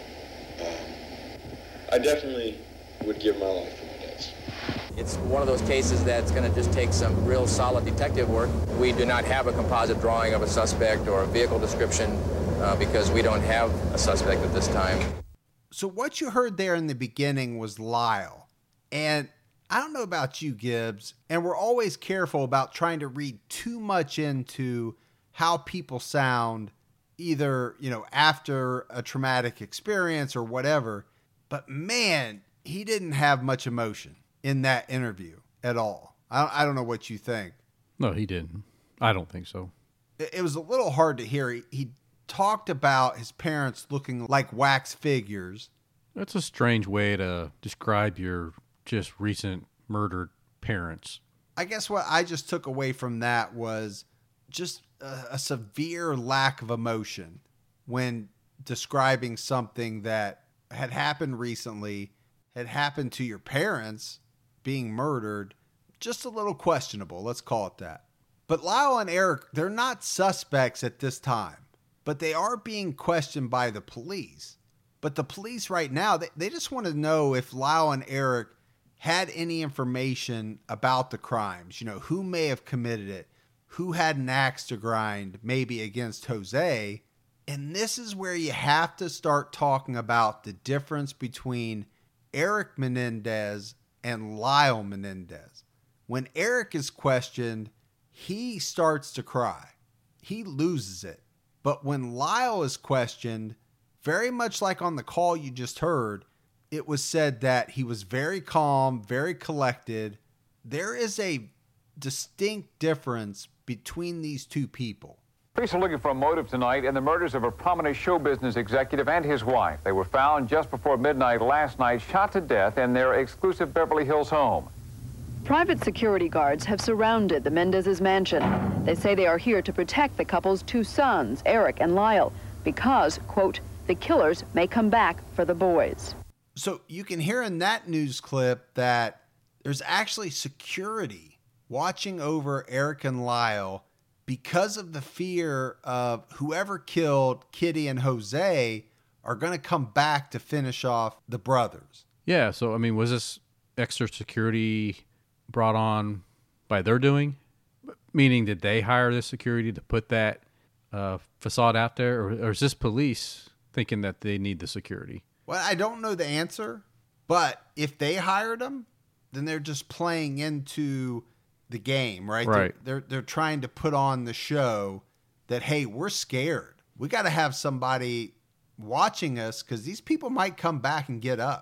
Um, I definitely would give my life for my dad's. It's one of those cases that's going to just take some real solid detective work. We do not have a composite drawing of a suspect or a vehicle description uh, because we don't have a suspect at this time. So what you heard there in the beginning was Lyle. And I don't know about you, Gibbs, and we're always careful about trying to read too much into how people sound, either, you know, after a traumatic experience or whatever. But man, he didn't have much emotion in that interview at all. I don't, I don't know what you think. No, he didn't. I don't think so. It, it was a little hard to hear. He, he talked about his parents looking like wax figures. That's a strange way to describe your just recent murdered parents. I guess what I just took away from that was just a, a severe lack of emotion when describing something that had happened recently, had happened to your parents being murdered. Just a little questionable, let's call it that. But Lyle and Eric, they're not suspects at this time, but they are being questioned by the police. But the police right now, they, they just want to know if Lyle and Eric had any information about the crimes, you know, who may have committed it, who had an axe to grind, maybe against Jose. And this is where you have to start talking about the difference between Eric Menendez and Lyle Menendez. When Eric is questioned, he starts to cry. He loses it. But when Lyle is questioned, very much like on the call you just heard, it was said that he was very calm, very collected. There is a distinct difference between these two people. Police are looking for a motive tonight in the murders of a prominent show business executive and his wife. They were found just before midnight last night, shot to death in their exclusive Beverly Hills home. Private security guards have surrounded the Mendez's mansion. They say they are here to protect the couple's two sons, Eric and Lyle, because, quote, the killers may come back for the boys. So you can hear in that news clip that there's actually security watching over Eric and Lyle because of the fear of whoever killed Kitty and Jose are going to come back to finish off the brothers. Yeah, so, I mean, was this extra security brought on by their doing? Meaning, did they hire this security to put that uh, facade out there? Or, or is this police thinking that they need the security? Well, I don't know the answer, but if they hired them, then they're just playing into the game, right? Right. They're, they're, they're trying to put on the show that, hey, we're scared. We got to have somebody watching us because these people might come back and get us.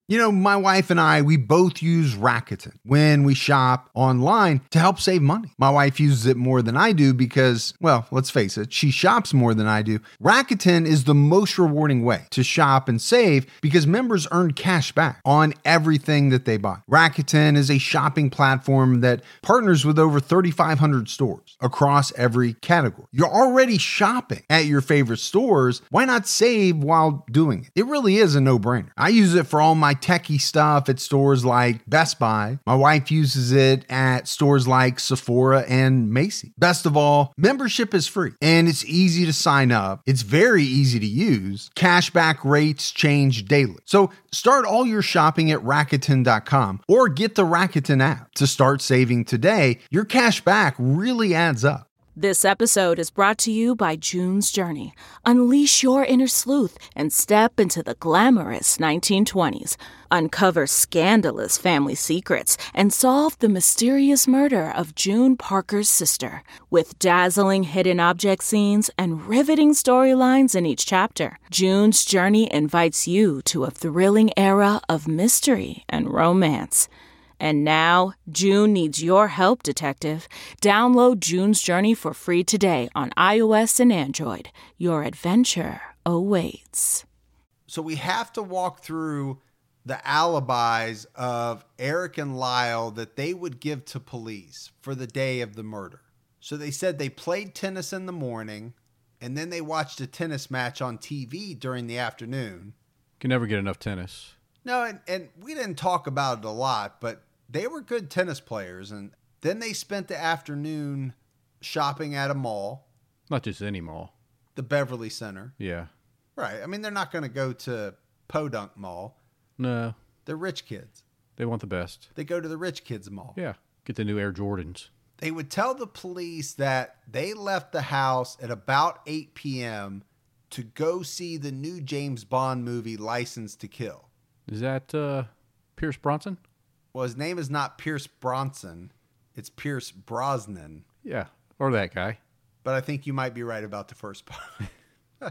You know, my wife and I, we both use Rakuten when we shop online to help save money. My wife uses it more than I do because, well, let's face it, she shops more than I do. Rakuten is the most rewarding way to shop and save because members earn cash back on everything that they buy. Rakuten is a shopping platform that partners with over thirty-five hundred stores across every category. You're already shopping at your favorite stores. Why not save while doing it? It really is a no-brainer. I use it for all my techie stuff at stores like Best Buy. My wife uses it at stores like Sephora and Macy's. Best of all, membership is free and it's easy to sign up. It's very easy to use. Cashback rates change daily. So start all your shopping at Rakuten dot com or get the Rakuten app to start saving today. Your cash back really adds up. This episode is brought to you by June's Journey. Unleash your inner sleuth and step into the glamorous nineteen twenties. Uncover scandalous family secrets and solve the mysterious murder of June Parker's sister. With dazzling hidden object scenes and riveting storylines in each chapter, June's Journey invites you to a thrilling era of mystery and romance. And now, June needs your help, detective. Download June's Journey for free today on iOS and Android. Your adventure awaits. So we have to walk through the alibis of Eric and Lyle that they would give to police for the day of the murder. So they said they played tennis in the morning, and then they watched a tennis match on T V during the afternoon. Can never get enough tennis. No, and, and we didn't talk about it a lot, but they were good tennis players. And then they spent the afternoon shopping at a mall. Not just any mall. The Beverly Center. Yeah. Right. I mean, they're not going to go to Podunk Mall. No. They're rich kids. They want the best. They go to the rich kids mall. Yeah. Get the new Air Jordans. They would tell the police that they left the house at about eight p.m. to go see the new James Bond movie, License to Kill. Is that uh, Pierce Bronson? Well, his name is not Pierce Bronson. It's Pierce Brosnan. Yeah, or that guy. But I think you might be right about the first part.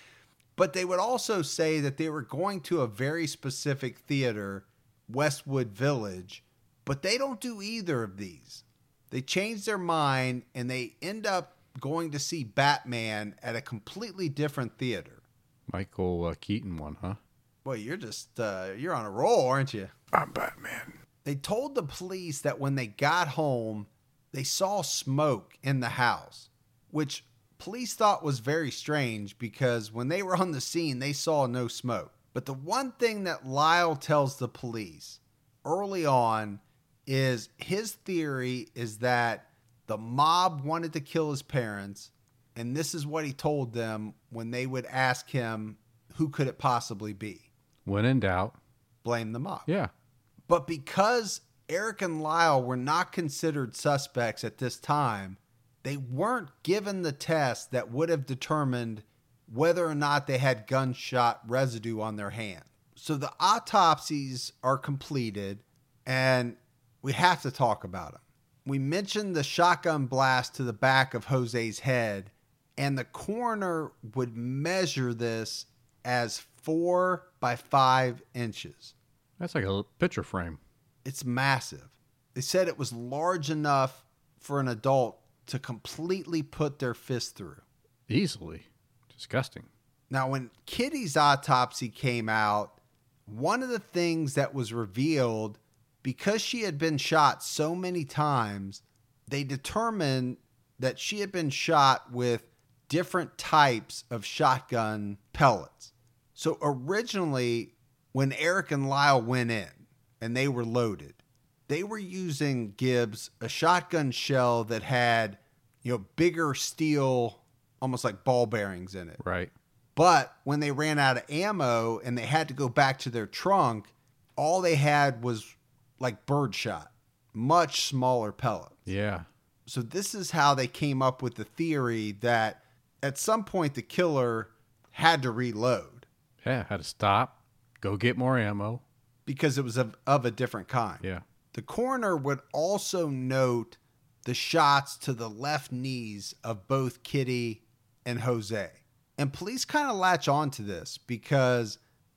But they would also say that they were going to a very specific theater, Westwood Village, but they don't do either of these. They change their mind and they end up going to see Batman at a completely different theater. Michael uh, Keaton one, huh? Boy, you're just, uh, you're on a roll, aren't you? I'm Batman. They told the police that when they got home, they saw smoke in the house, which police thought was very strange because when they were on the scene, they saw no smoke. But the one thing that Lyle tells the police early on is his theory is that the mob wanted to kill his parents, and this is what he told them when they would ask him, who could it possibly be? When in doubt, blame the mob. Yeah. But because Eric and Lyle were not considered suspects at this time, they weren't given the test that would have determined whether or not they had gunshot residue on their hand. So the autopsies are completed, and we have to talk about them. We mentioned the shotgun blast to the back of Jose's head, and the coroner would measure this as four by five inches. That's like a picture frame. It's massive. They said it was large enough for an adult to completely put their fist through. Easily. Disgusting. Now, when Kitty's autopsy came out, one of the things that was revealed, because she had been shot so many times, they determined that she had been shot with different types of shotgun pellets. So originally, when Eric and Lyle went in and they were loaded, they were using Gibbs, a shotgun shell that had, you know, bigger steel, almost like ball bearings in it. Right. But when they ran out of ammo and they had to go back to their trunk, all they had was like birdshot, much smaller pellets. Yeah. So this is how they came up with the theory that at some point the killer had to reload. Yeah, had to stop, go get more ammo. Because it was of, of a different kind. Yeah. The coroner would also note the shots to the left knees of both Kitty and Jose. And police kind of latch on to this because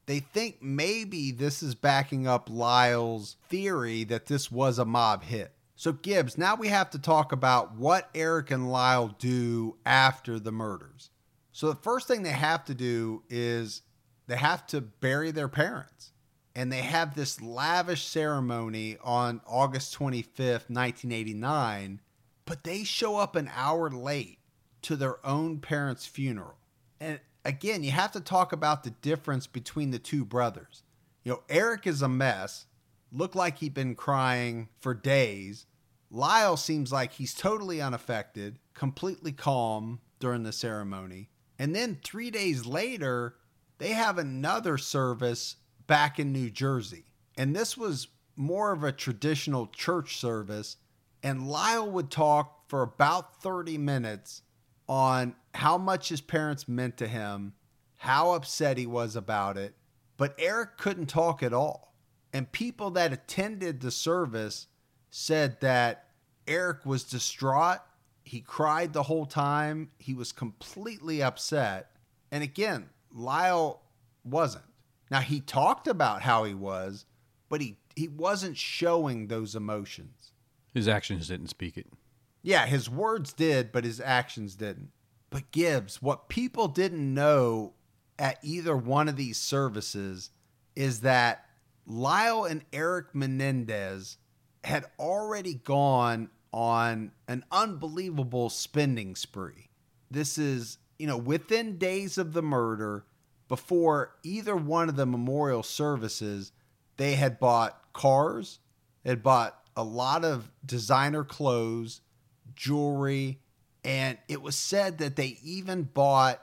they think maybe this is backing up Lyle's theory that this was a mob hit. So Gibbs, now we have to talk about what Eric and Lyle do after the murders. So the first thing they have to do is they have to bury their parents. And they have this lavish ceremony on August twenty-fifth, nineteen eighty-nine, but they show up an hour late to their own parents' funeral. And again, you have to talk about the difference between the two brothers. You know, Eric is a mess, looked like he'd been crying for days. Lyle seems like he's totally unaffected, completely calm during the ceremony. And then three days later, they have another service back in New Jersey. And this was more of a traditional church service. And Lyle would talk for about thirty minutes on how much his parents meant to him, how upset he was about it. But Eric couldn't talk at all. And people that attended the service said that Eric was distraught. He cried the whole time. He was completely upset. And again, Lyle wasn't. Now, he talked about how he was, but he, he wasn't showing those emotions. His actions didn't speak it. Yeah, his words did, but his actions didn't. But Gibbs, what people didn't know at either one of these services is that Lyle and Eric Menendez had already gone on an unbelievable spending spree. This is, you know, within days of the murder, before either one of the memorial services, they had bought cars, they had bought a lot of designer clothes, jewelry, and it was said that they even bought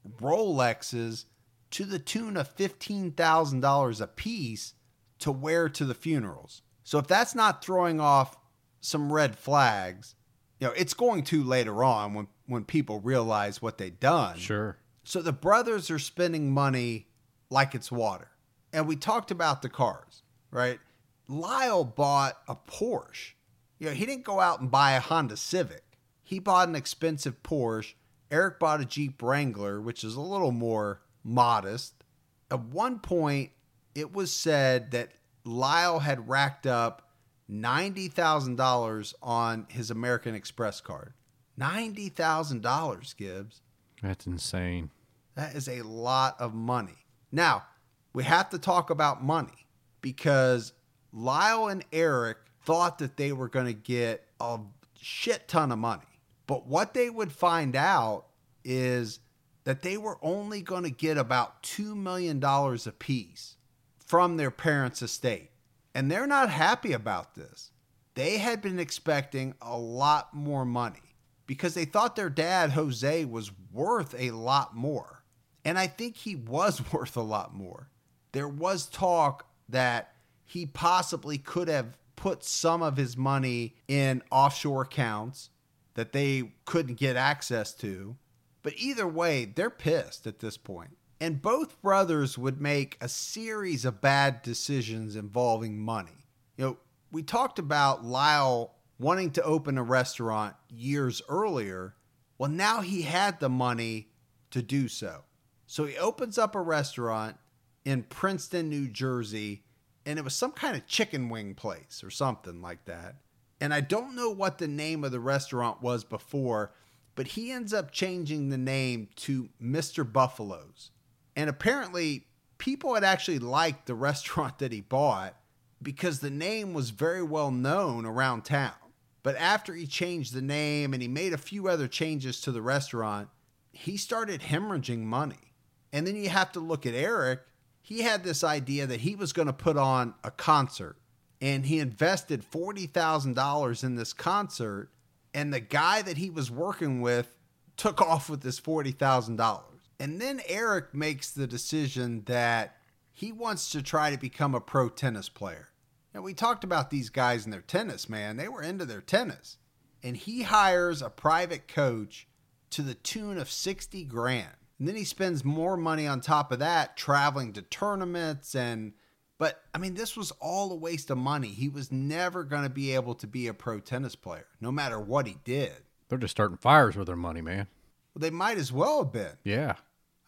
Rolexes to the tune of fifteen thousand dollars a piece to wear to the funerals. So if that's not throwing off some red flags, you know, it's going to later on when, when people realize what they've done. Sure. So the brothers are spending money like it's water. And we talked about the cars, right? Lyle bought a Porsche. You know, he didn't go out and buy a Honda Civic. He bought an expensive Porsche. Eric bought a Jeep Wrangler, which is a little more modest. At one point, it was said that Lyle had racked up ninety thousand dollars on his American Express card. ninety thousand dollars, Gibbs. That's insane. That is a lot of money. Now, we have to talk about money because Lyle and Eric thought that they were going to get a shit ton of money. But what they would find out is that they were only going to get about two million dollars apiece from their parents' estate. And they're not happy about this. They had been expecting a lot more money because they thought their dad, Jose, was worth a lot more. And I think he was worth a lot more. There was talk that he possibly could have put some of his money in offshore accounts that they couldn't get access to. But either way, they're pissed at this point. And both brothers would make a series of bad decisions involving money. You know, we talked about Lyle wanting to open a restaurant years earlier. Well, now he had the money to do so. So he opens up a restaurant in Princeton, New Jersey, and it was some kind of chicken wing place or something like that. And I don't know what the name of the restaurant was before, but he ends up changing the name to Mister Buffalo's. And apparently people had actually liked the restaurant that he bought because the name was very well known around town. But after he changed the name and he made a few other changes to the restaurant, he started hemorrhaging money. And then you have to look at Eric. He had this idea that he was going to put on a concert. And he invested forty thousand dollars in this concert. And the guy that he was working with took off with this forty thousand dollars. And then Eric makes the decision that he wants to try to become a pro tennis player. Now, we talked about these guys and their tennis, man. They were into their tennis. And he hires a private coach to the tune of sixty grand. And then he spends more money on top of that, traveling to tournaments. And, but I mean, this was all a waste of money. He was never going to be able to be a pro tennis player, no matter what he did. They're just starting fires with their money, man. Well, they might as well have been. Yeah. I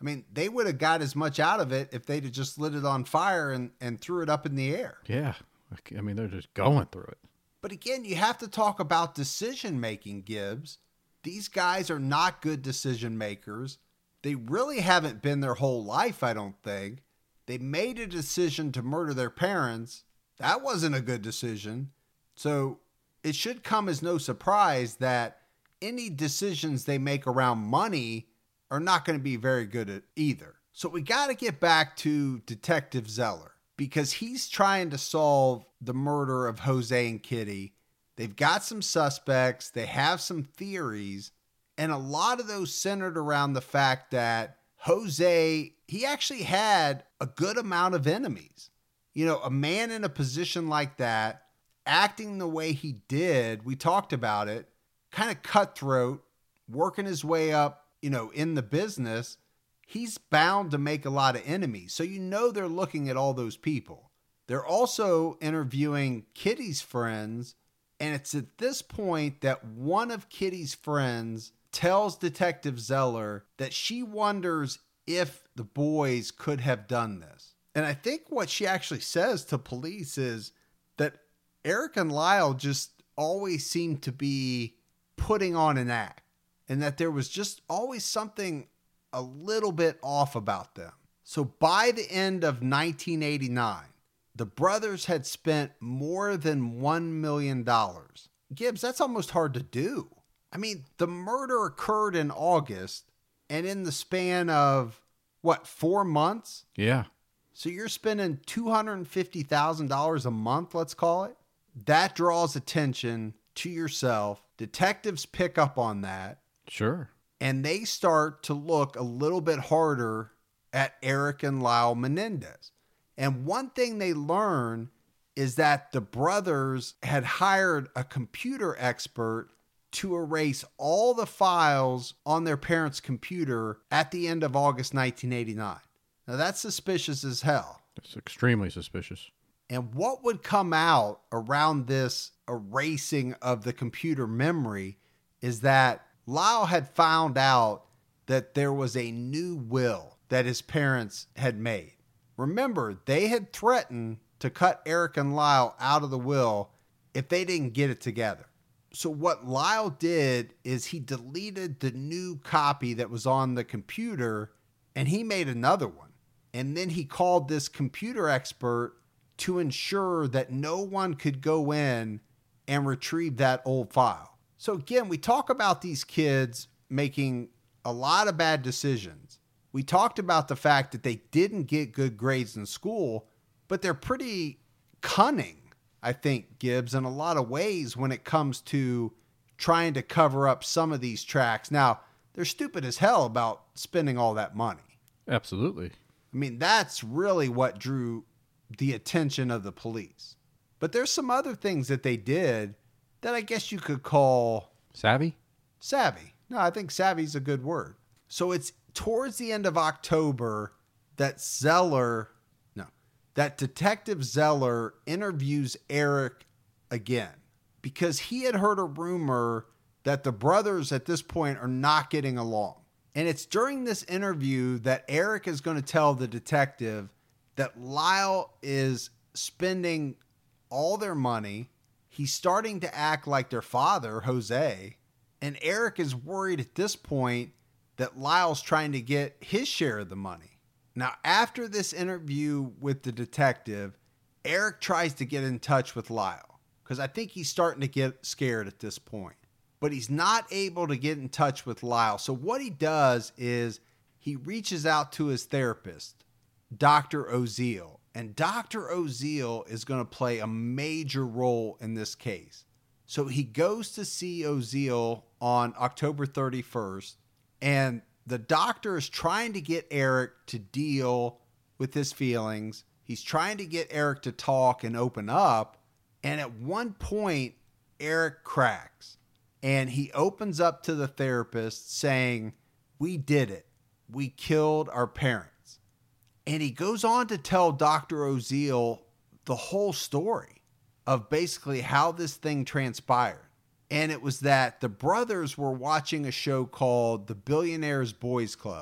I mean, they would have got as much out of it if they'd have just lit it on fire and, and threw it up in the air. Yeah. I mean, they're just going through it. But again, you have to talk about decision-making, Gibbs. These guys are not good decision makers. They really haven't been their whole life, I don't think. They made a decision to murder their parents. That wasn't a good decision. So it should come as no surprise that any decisions they make around money are not going to be very good at either. So we got to get back to Detective Zeller, because he's trying to solve the murder of Jose and Kitty. They've got some suspects, they have some theories, and a lot of those centered around the fact that Jose, he actually had a good amount of enemies. You know, a man in a position like that, acting the way he did, we talked about it, kind of cutthroat, working his way up, you know, in the business, he's bound to make a lot of enemies. So you know they're looking at all those people. They're also interviewing Kitty's friends, and it's at this point that one of Kitty's friends tells Detective Zeller that she wonders if the boys could have done this. And I think what she actually says to police is that Eric and Lyle just always seemed to be putting on an act, and that there was just always something a little bit off about them. So by the end of nineteen eighty-nine, the brothers had spent more than one million dollars. Gibbs, that's almost hard to do. I mean, the murder occurred in August, and in the span of, what, four months? Yeah. So you're spending two hundred fifty thousand dollars a month, let's call it. That draws attention to yourself. Detectives pick up on that. Sure. And they start to look a little bit harder at Eric and Lyle Menendez. And one thing they learn is that the brothers had hired a computer expert to erase all the files on their parents' computer at the end of August nineteen eighty-nine. Now that's suspicious as hell. It's extremely suspicious. And what would come out around this erasing of the computer memory is that Lyle had found out that there was a new will that his parents had made. Remember, they had threatened to cut Eric and Lyle out of the will if they didn't get it together. So what Lyle did is he deleted the new copy that was on the computer, and he made another one. And then he called this computer expert to ensure that no one could go in and retrieve that old file. So again, we talk about these kids making a lot of bad decisions. We talked about the fact that they didn't get good grades in school, but they're pretty cunning, I think, Gibbs, in a lot of ways when it comes to trying to cover up some of these tracks. Now, they're stupid as hell about spending all that money. Absolutely. I mean, that's really what drew the attention of the police. But there's some other things that they did that I guess you could call... Savvy? Savvy. No, I think savvy's a good word. So it's towards the end of October that Zeller... No. That Detective Zeller interviews Eric again. Because he had heard a rumor that the brothers at this point are not getting along. And it's during this interview that Eric is going to tell the detective that Lyle is spending all their money. He's starting to act like their father, Jose. And Eric is worried at this point that Lyle's trying to get his share of the money. Now, after this interview with the detective, Eric tries to get in touch with Lyle, because I think he's starting to get scared at this point. But he's not able to get in touch with Lyle. So what he does is he reaches out to his therapist, Doctor Oziel. And Doctor Oziel is going to play a major role in this case. So he goes to see Oziel on October thirty-first. And the doctor is trying to get Eric to deal with his feelings. He's trying to get Eric to talk and open up. And at one point, Eric cracks. And he opens up to the therapist saying, "We did it. We killed our parents." And he goes on to tell Doctor Oziel the whole story of basically how this thing transpired. And it was that the brothers were watching a show called The Billionaires Boys Club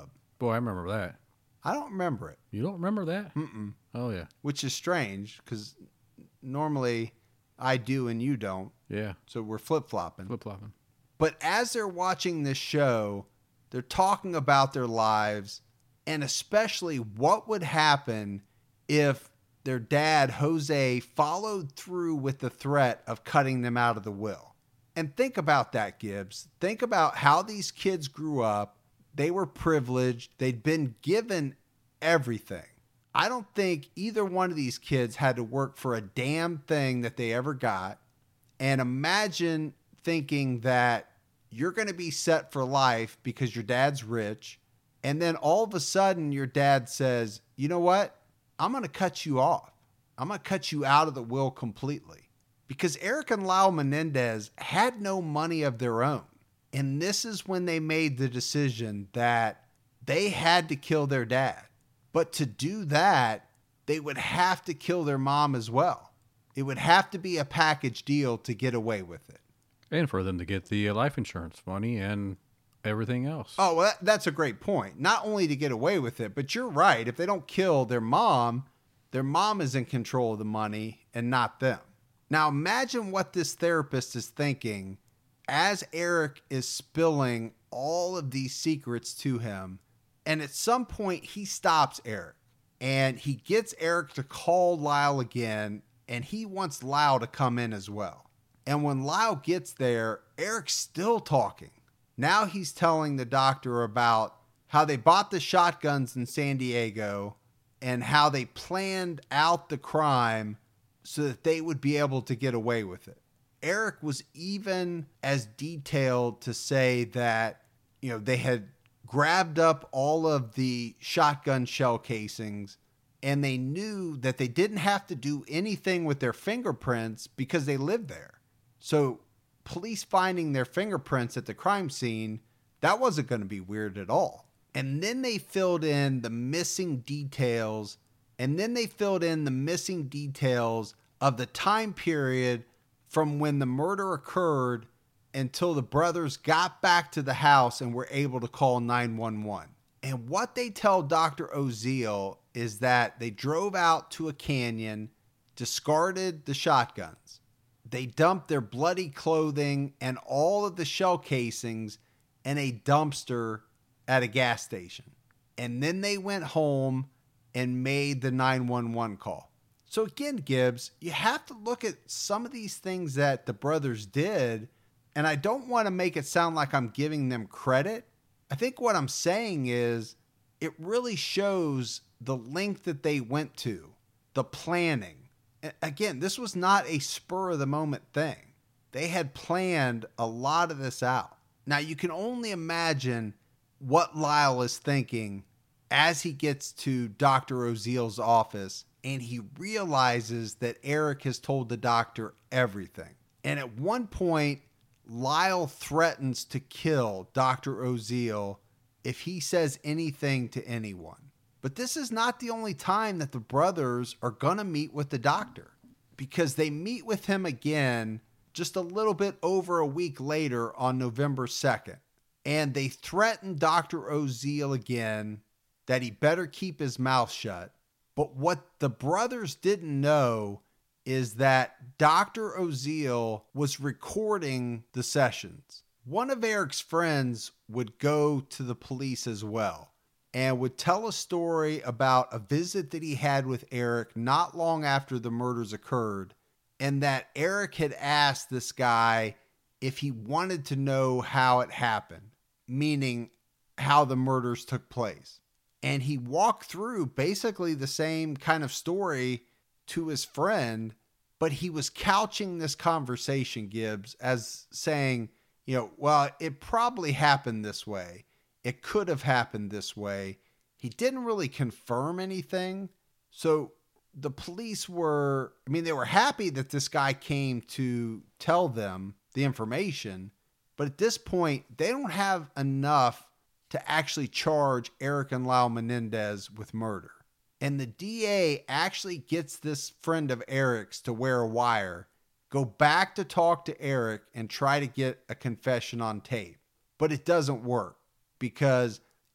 Boy, I remember that. I don't remember it. You don't remember that? Mm-mm. Oh, yeah. Which is strange because normally I do and you don't. Yeah. So we're flip-flopping. Flip-flopping. But as they're watching this show, they're talking about their lives and especially what would happen if their dad, Jose, followed through with the threat of cutting them out of the will. And think about that, Gibbs. Think about how these kids grew up. They were privileged. They'd been given everything. I don't think either one of these kids had to work for a damn thing that they ever got. And imagine thinking that you're going to be set for life because your dad's rich. And then all of a sudden your dad says, you know what? I'm going to cut you off. I'm going to cut you out of the will completely. Because Eric and Lyle Menendez had no money of their own. And this is when they made the decision that they had to kill their dad. But to do that, they would have to kill their mom as well. It would have to be a package deal to get away with it. And for them to get the life insurance money and everything else. Oh, well, that, that's a great point. Not only to get away with it, but you're right. If they don't kill their mom, their mom is in control of the money and not them. Now imagine what this therapist is thinking as Eric is spilling all of these secrets to him. And at some point he stops Eric and he gets Eric to call Lyle again. And he wants Lyle to come in as well. And when Lyle gets there, Eric's still talking. Now he's telling the doctor about how they bought the shotguns in San Diego and how they planned out the crime so that they would be able to get away with it. Eric was even as detailed to say that, you know, they had grabbed up all of the shotgun shell casings and they knew that they didn't have to do anything with their fingerprints because they lived there. So police finding their fingerprints at the crime scene, that wasn't going to be weird at all. And then they filled in the missing details, and then they filled in the missing details of the time period from when the murder occurred until the brothers got back to the house and were able to call nine one one. And what they tell Doctor Oziel is that they drove out to a canyon, discarded the shotguns. They dumped their bloody clothing and all of the shell casings in a dumpster at a gas station. And then they went home and made the nine one one call. So again, Gibbs, you have to look at some of these things that the brothers did. And I don't want to make it sound like I'm giving them credit. I think what I'm saying is it really shows the length that they went to, the planning. Again, this was not a spur of the moment thing. They had planned a lot of this out. Now you can only imagine what Lyle is thinking as he gets to Doctor Oziel's office and he realizes that Eric has told the doctor everything. And at one point, Lyle threatens to kill Doctor Oziel if he says anything to anyone. But this is not the only time that the brothers are going to meet with the doctor, because they meet with him again just a little bit over a week later on November second. And they threaten Doctor Oziel again that he better keep his mouth shut. But what the brothers didn't know is that Doctor Oziel was recording the sessions. One of Eric's friends would go to the police as well and would tell a story about a visit that he had with Eric not long after the murders occurred, and that Eric had asked this guy if he wanted to know how it happened, meaning how the murders took place. And he walked through basically the same kind of story to his friend, but he was couching this conversation, Gibbs, as saying, you know, well, it probably happened this way. It could have happened this way. He didn't really confirm anything. So the police were, I mean, they were happy that this guy came to tell them the information. But at this point, they don't have enough to actually charge Eric and Lyle Menendez with murder. And the D A actually gets this friend of Eric's to wear a wire, go back to talk to Eric and try to get a confession on tape. But it doesn't work, because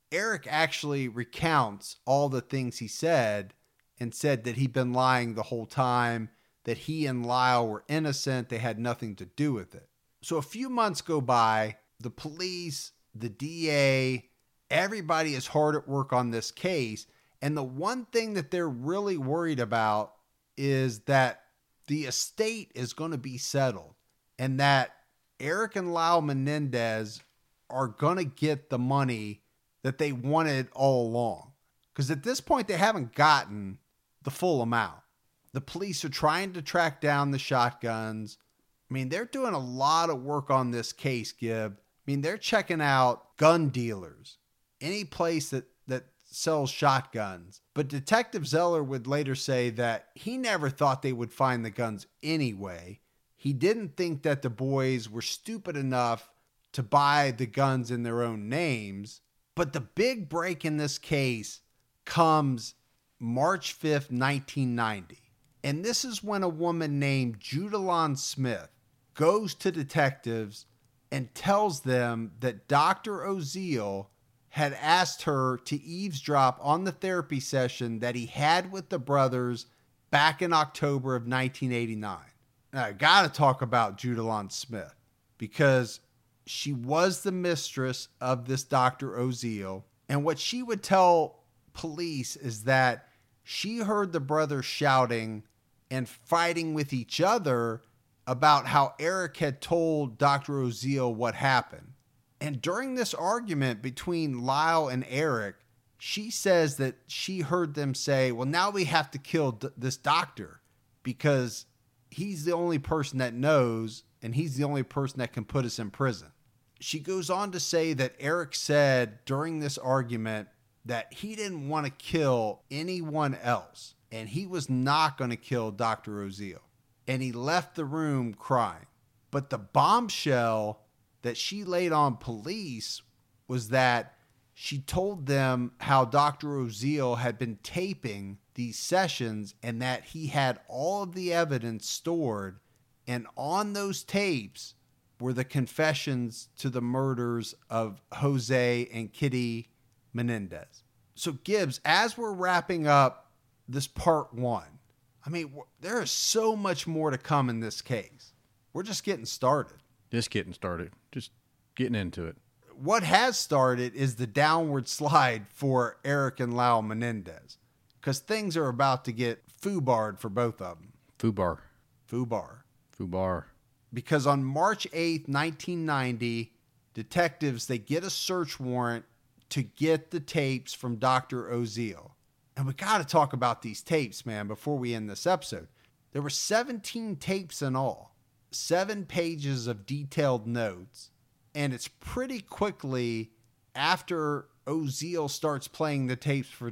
Eric actually recounts all the things he said and said that he'd been lying the whole time, that he and Lyle were innocent, they had nothing to do with it. So a few months go by, the police, the D A, everybody is hard at work on this case, and the one thing that they're really worried about is that the estate is going to be settled and that Eric and Lyle Menendez are going to get the money that they wanted all along. Because at this point, they haven't gotten the full amount. The police are trying to track down the shotguns. I mean, they're doing a lot of work on this case, Gib. I mean, they're checking out gun dealers, any place that, that sells shotguns. But Detective Zeller would later say that he never thought they would find the guns anyway. He didn't think that the boys were stupid enough to buy the guns in their own names. But the big break in this case comes March fifth, nineteen ninety. And this is when a woman named Judalon Smith goes to detectives and tells them that Doctor Oziel had asked her to eavesdrop on the therapy session that he had with the brothers back in October of nineteen eighty-nine. Now, I got to talk about Judalon Smith because she was the mistress of this Doctor Oziel. And what she would tell police is that she heard the brothers shouting and fighting with each other about how Eric had told Doctor Oziel what happened. And during this argument between Lyle and Eric, she says that she heard them say, well, now we have to kill d- this doctor because he's the only person that knows and he's the only person that can put us in prison. She goes on to say that Eric said during this argument that he didn't want to kill anyone else and he was not going to kill Doctor Oziel. And he left the room crying. But the bombshell that she laid on police was that she told them how Doctor Oziel had been taping these sessions and that he had all of the evidence stored. And on those tapes were the confessions to the murders of Jose and Kitty Menendez. So Gibbs, as we're wrapping up this part one, I mean, there is so much more to come in this case. We're just getting started. Just getting started. Just getting into it. What has started is the downward slide for Eric and Lyle Menendez because things are about to get foobarred for both of them. Foobar. Foobar. Foobar. Because on March eighth, nineteen ninety, detectives, they get a search warrant to get the tapes from Doctor Oziel. And we got to talk about these tapes, man, before we end this episode. There were seventeen tapes in all, seven pages of detailed notes. And it's pretty quickly after Oziel starts playing the tapes for,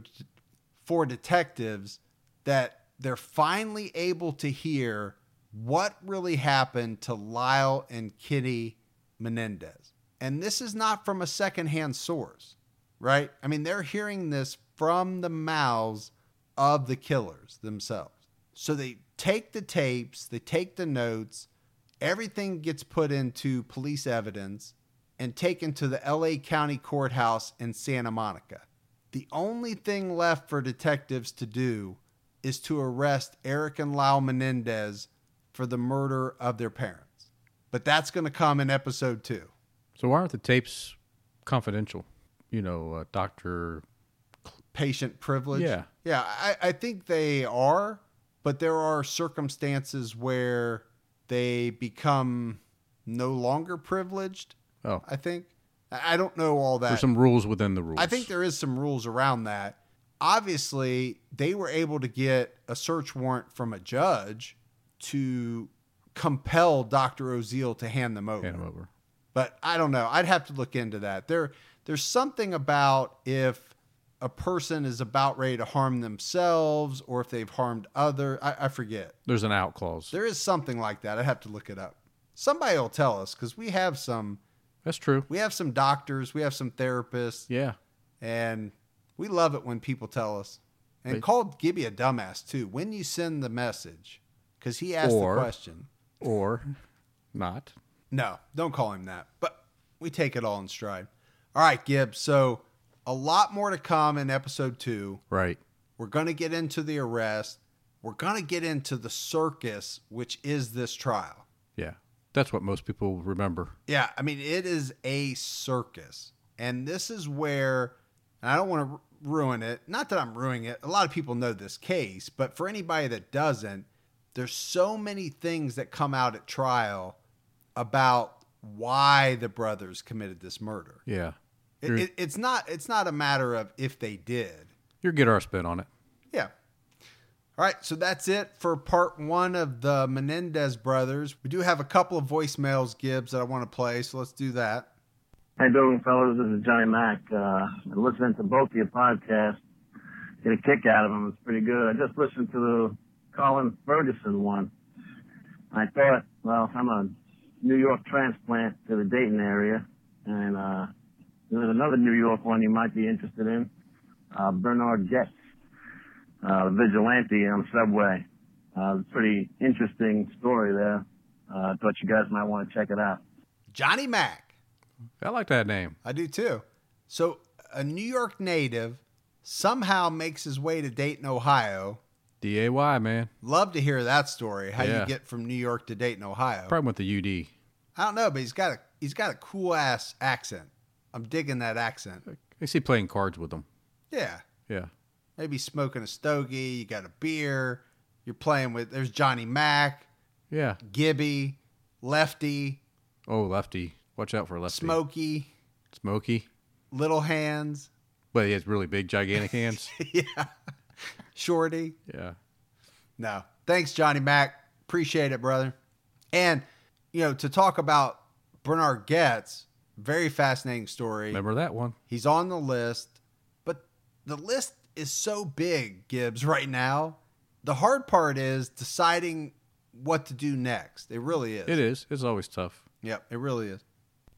for detectives that they're finally able to hear what really happened to Lyle and Kitty Menendez. And this is not from a secondhand source, right? I mean, they're hearing this from the mouths of the killers themselves. So they take the tapes, they take the notes, everything gets put into police evidence and taken to the L A County Courthouse in Santa Monica. The only thing left for detectives to do is to arrest Eric and Lyle Menendez for the murder of their parents. But that's going to come in episode two. So why aren't the tapes confidential? You know, uh, Doctor Patient privilege? Yeah. Yeah, I, I think they are, but there are circumstances where they become no longer privileged, oh. I think. I don't know all that. There's some rules within the rules. I think there is some rules around that. Obviously, they were able to get a search warrant from a judge to compel Doctor Oziel to hand them over. Hand them over. But I don't know. I'd have to look into that. There, there's something about if a person is about ready to harm themselves or if they've harmed other. I, I forget. There's an out clause. There is something like that. I'd have to look it up. Somebody will tell us because we have some. That's true. We have some doctors. We have some therapists. Yeah. And we love it when people tell us. And But, call Gibby a dumbass too when you send the message because he asked or, the question. Or not. No, don't call him that. But we take it all in stride. All right, Gibbs. So a lot more to come in episode two. Right. We're going to get into the arrest. We're going to get into the circus, which is this trial. Yeah. That's what most people remember. Yeah. I mean, it is a circus. And this is where, and I don't want to ruin it. Not that I'm ruining it. A lot of people know this case, but for anybody that doesn't, there's so many things that come out at trial about why the brothers committed this murder. Yeah. It, it, it's not it's not a matter of if they did. You'll get our spin on it. Yeah. All right, so that's it for part one of the Menendez brothers. We do have a couple of voicemails, Gibbs, that I want to play, so let's do that. How you doing, fellas? This is Johnny Mac. Uh, I'm listening to both of your podcasts. Get a kick out of them. It's pretty good. I just listened to the Colin Ferguson one. I thought, well, I'm a New York transplant to the Dayton area, and uh, there's another New York one you might be interested in, uh, Bernard Goetz, uh, vigilante on the subway. Uh, it's a pretty interesting story there. Uh, I thought you guys might want to check it out. Johnny Mac. I like that name. I do too. So a New York native somehow makes his way to Dayton, Ohio. D A Y, man. Love to hear that story. How Yeah. you get from New York to Dayton, Ohio. Probably went to U D. I don't know, but he's got a he's got a cool ass accent. I'm digging that accent. I see playing cards with them. Yeah. Yeah. Maybe smoking a stogie, you got a beer, you're playing with there's Johnny Mac, Yeah. Gibby, Lefty, Oh, Lefty. Watch out for Lefty. Smokey, Smokey. Little Hands. But he has really big, gigantic hands. Yeah. Shorty. Yeah. No. Thanks, Johnny Mac. Appreciate it, brother. And, you know, to talk about Bernard Goetz, very fascinating story. Remember that one? He's on the list, but the list is so big, Gibbs, right now. The hard part is deciding what to do next. It really is. It is. It's always tough. Yep, it really is.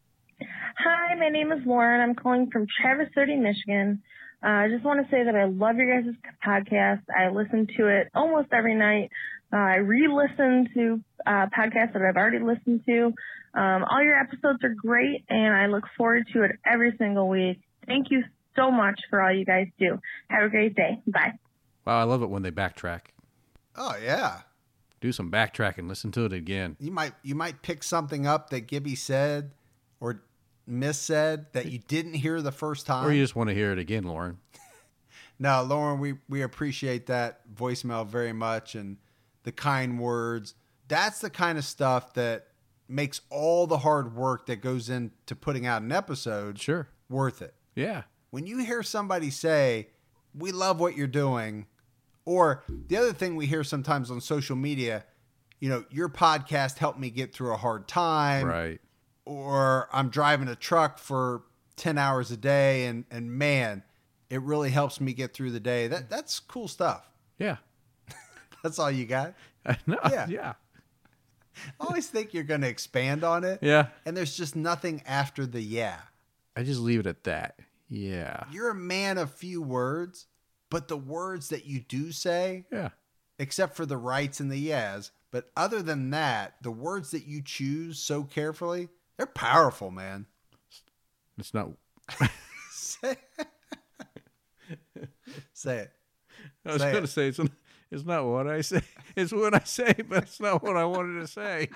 Hi, my name is Lauren. I'm calling from Traverse City, Michigan. Uh, I just want to say that I love your guys' podcast. I listen to it almost every night. Uh, I re-listen to uh, podcasts that I've already listened to. Um, all your episodes are great, and I look forward to it every single week. Thank you so much for all you guys do. Have a great day. Bye. Wow, I love it when they backtrack. Oh, yeah. Do some backtracking. Listen to it again. You might you might pick something up that Gibby said or Miss said that you didn't hear the first time. Or you just want to hear it again, Lauren. No, Lauren, we, we appreciate that voicemail very much and the kind words. That's the kind of stuff that makes all the hard work that goes into putting out an episode sure worth it. Yeah. When you hear somebody say, we love what you're doing, or the other thing we hear sometimes on social media, you know, your podcast helped me get through a hard time. Right. Or I'm driving a truck for ten hours a day and, and man, it really helps me get through the day. That That's cool stuff. Yeah. That's all you got? No, yeah. yeah. I always think you're going to expand on it. Yeah. And there's just nothing after the yeah. I just leave it at that. Yeah. You're a man of few words, but the words that you do say, yeah, except for the rights and the yes, but other than that, the words that you choose so carefully, they're powerful, man. It's not. say it. Say it. I was Say going it. to say it's, it's not what I say. It's what I say, but it's not what I wanted to say.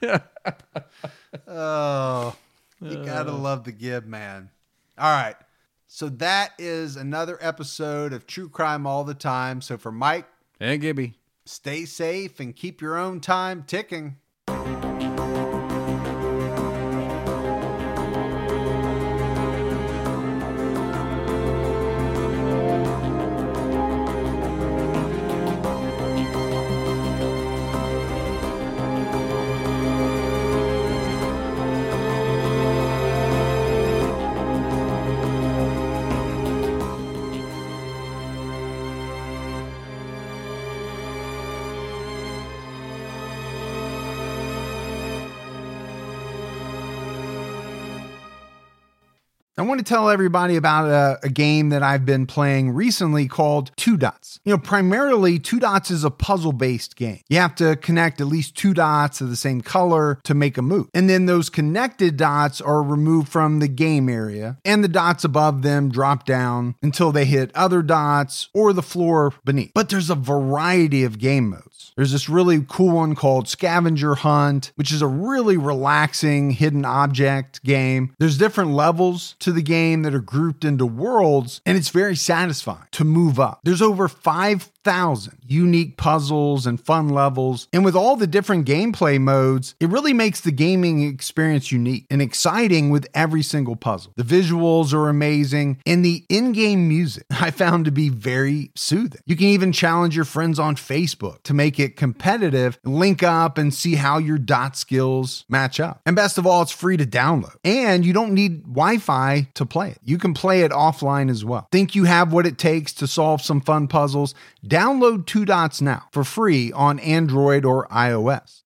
Oh, you gotta Uh. love the Gib, man. All right. So that is another episode of True Crime All the Time. So for Mike and Gibby, stay safe and keep your own time ticking. I want to tell everybody about a, a game that I've been playing recently called Two Dots. You know, primarily Two Dots is a puzzle-based game. You have to connect at least two dots of the same color to make a move. And then those connected dots are removed from the game area, and the dots above them drop down until they hit other dots or the floor beneath. But there's a variety of game modes. There's this really cool one called Scavenger Hunt, which is a really relaxing hidden object game. There's different levels to the game that are grouped into worlds, and it's very satisfying to move up. There's over five thousand unique puzzles and fun levels, and with all the different gameplay modes, it really makes the gaming experience unique and exciting with every single puzzle. The visuals are amazing, and the in-game music I found to be very soothing. You can even challenge your friends on Facebook to make it competitive, link up and see how your dot skills match up. And best of all, it's free to download, and you don't need Wi-Fi to play it. You can play it offline as well. Think you have what it takes to solve some fun puzzles? Download Two Dots now for free on Android or iOS.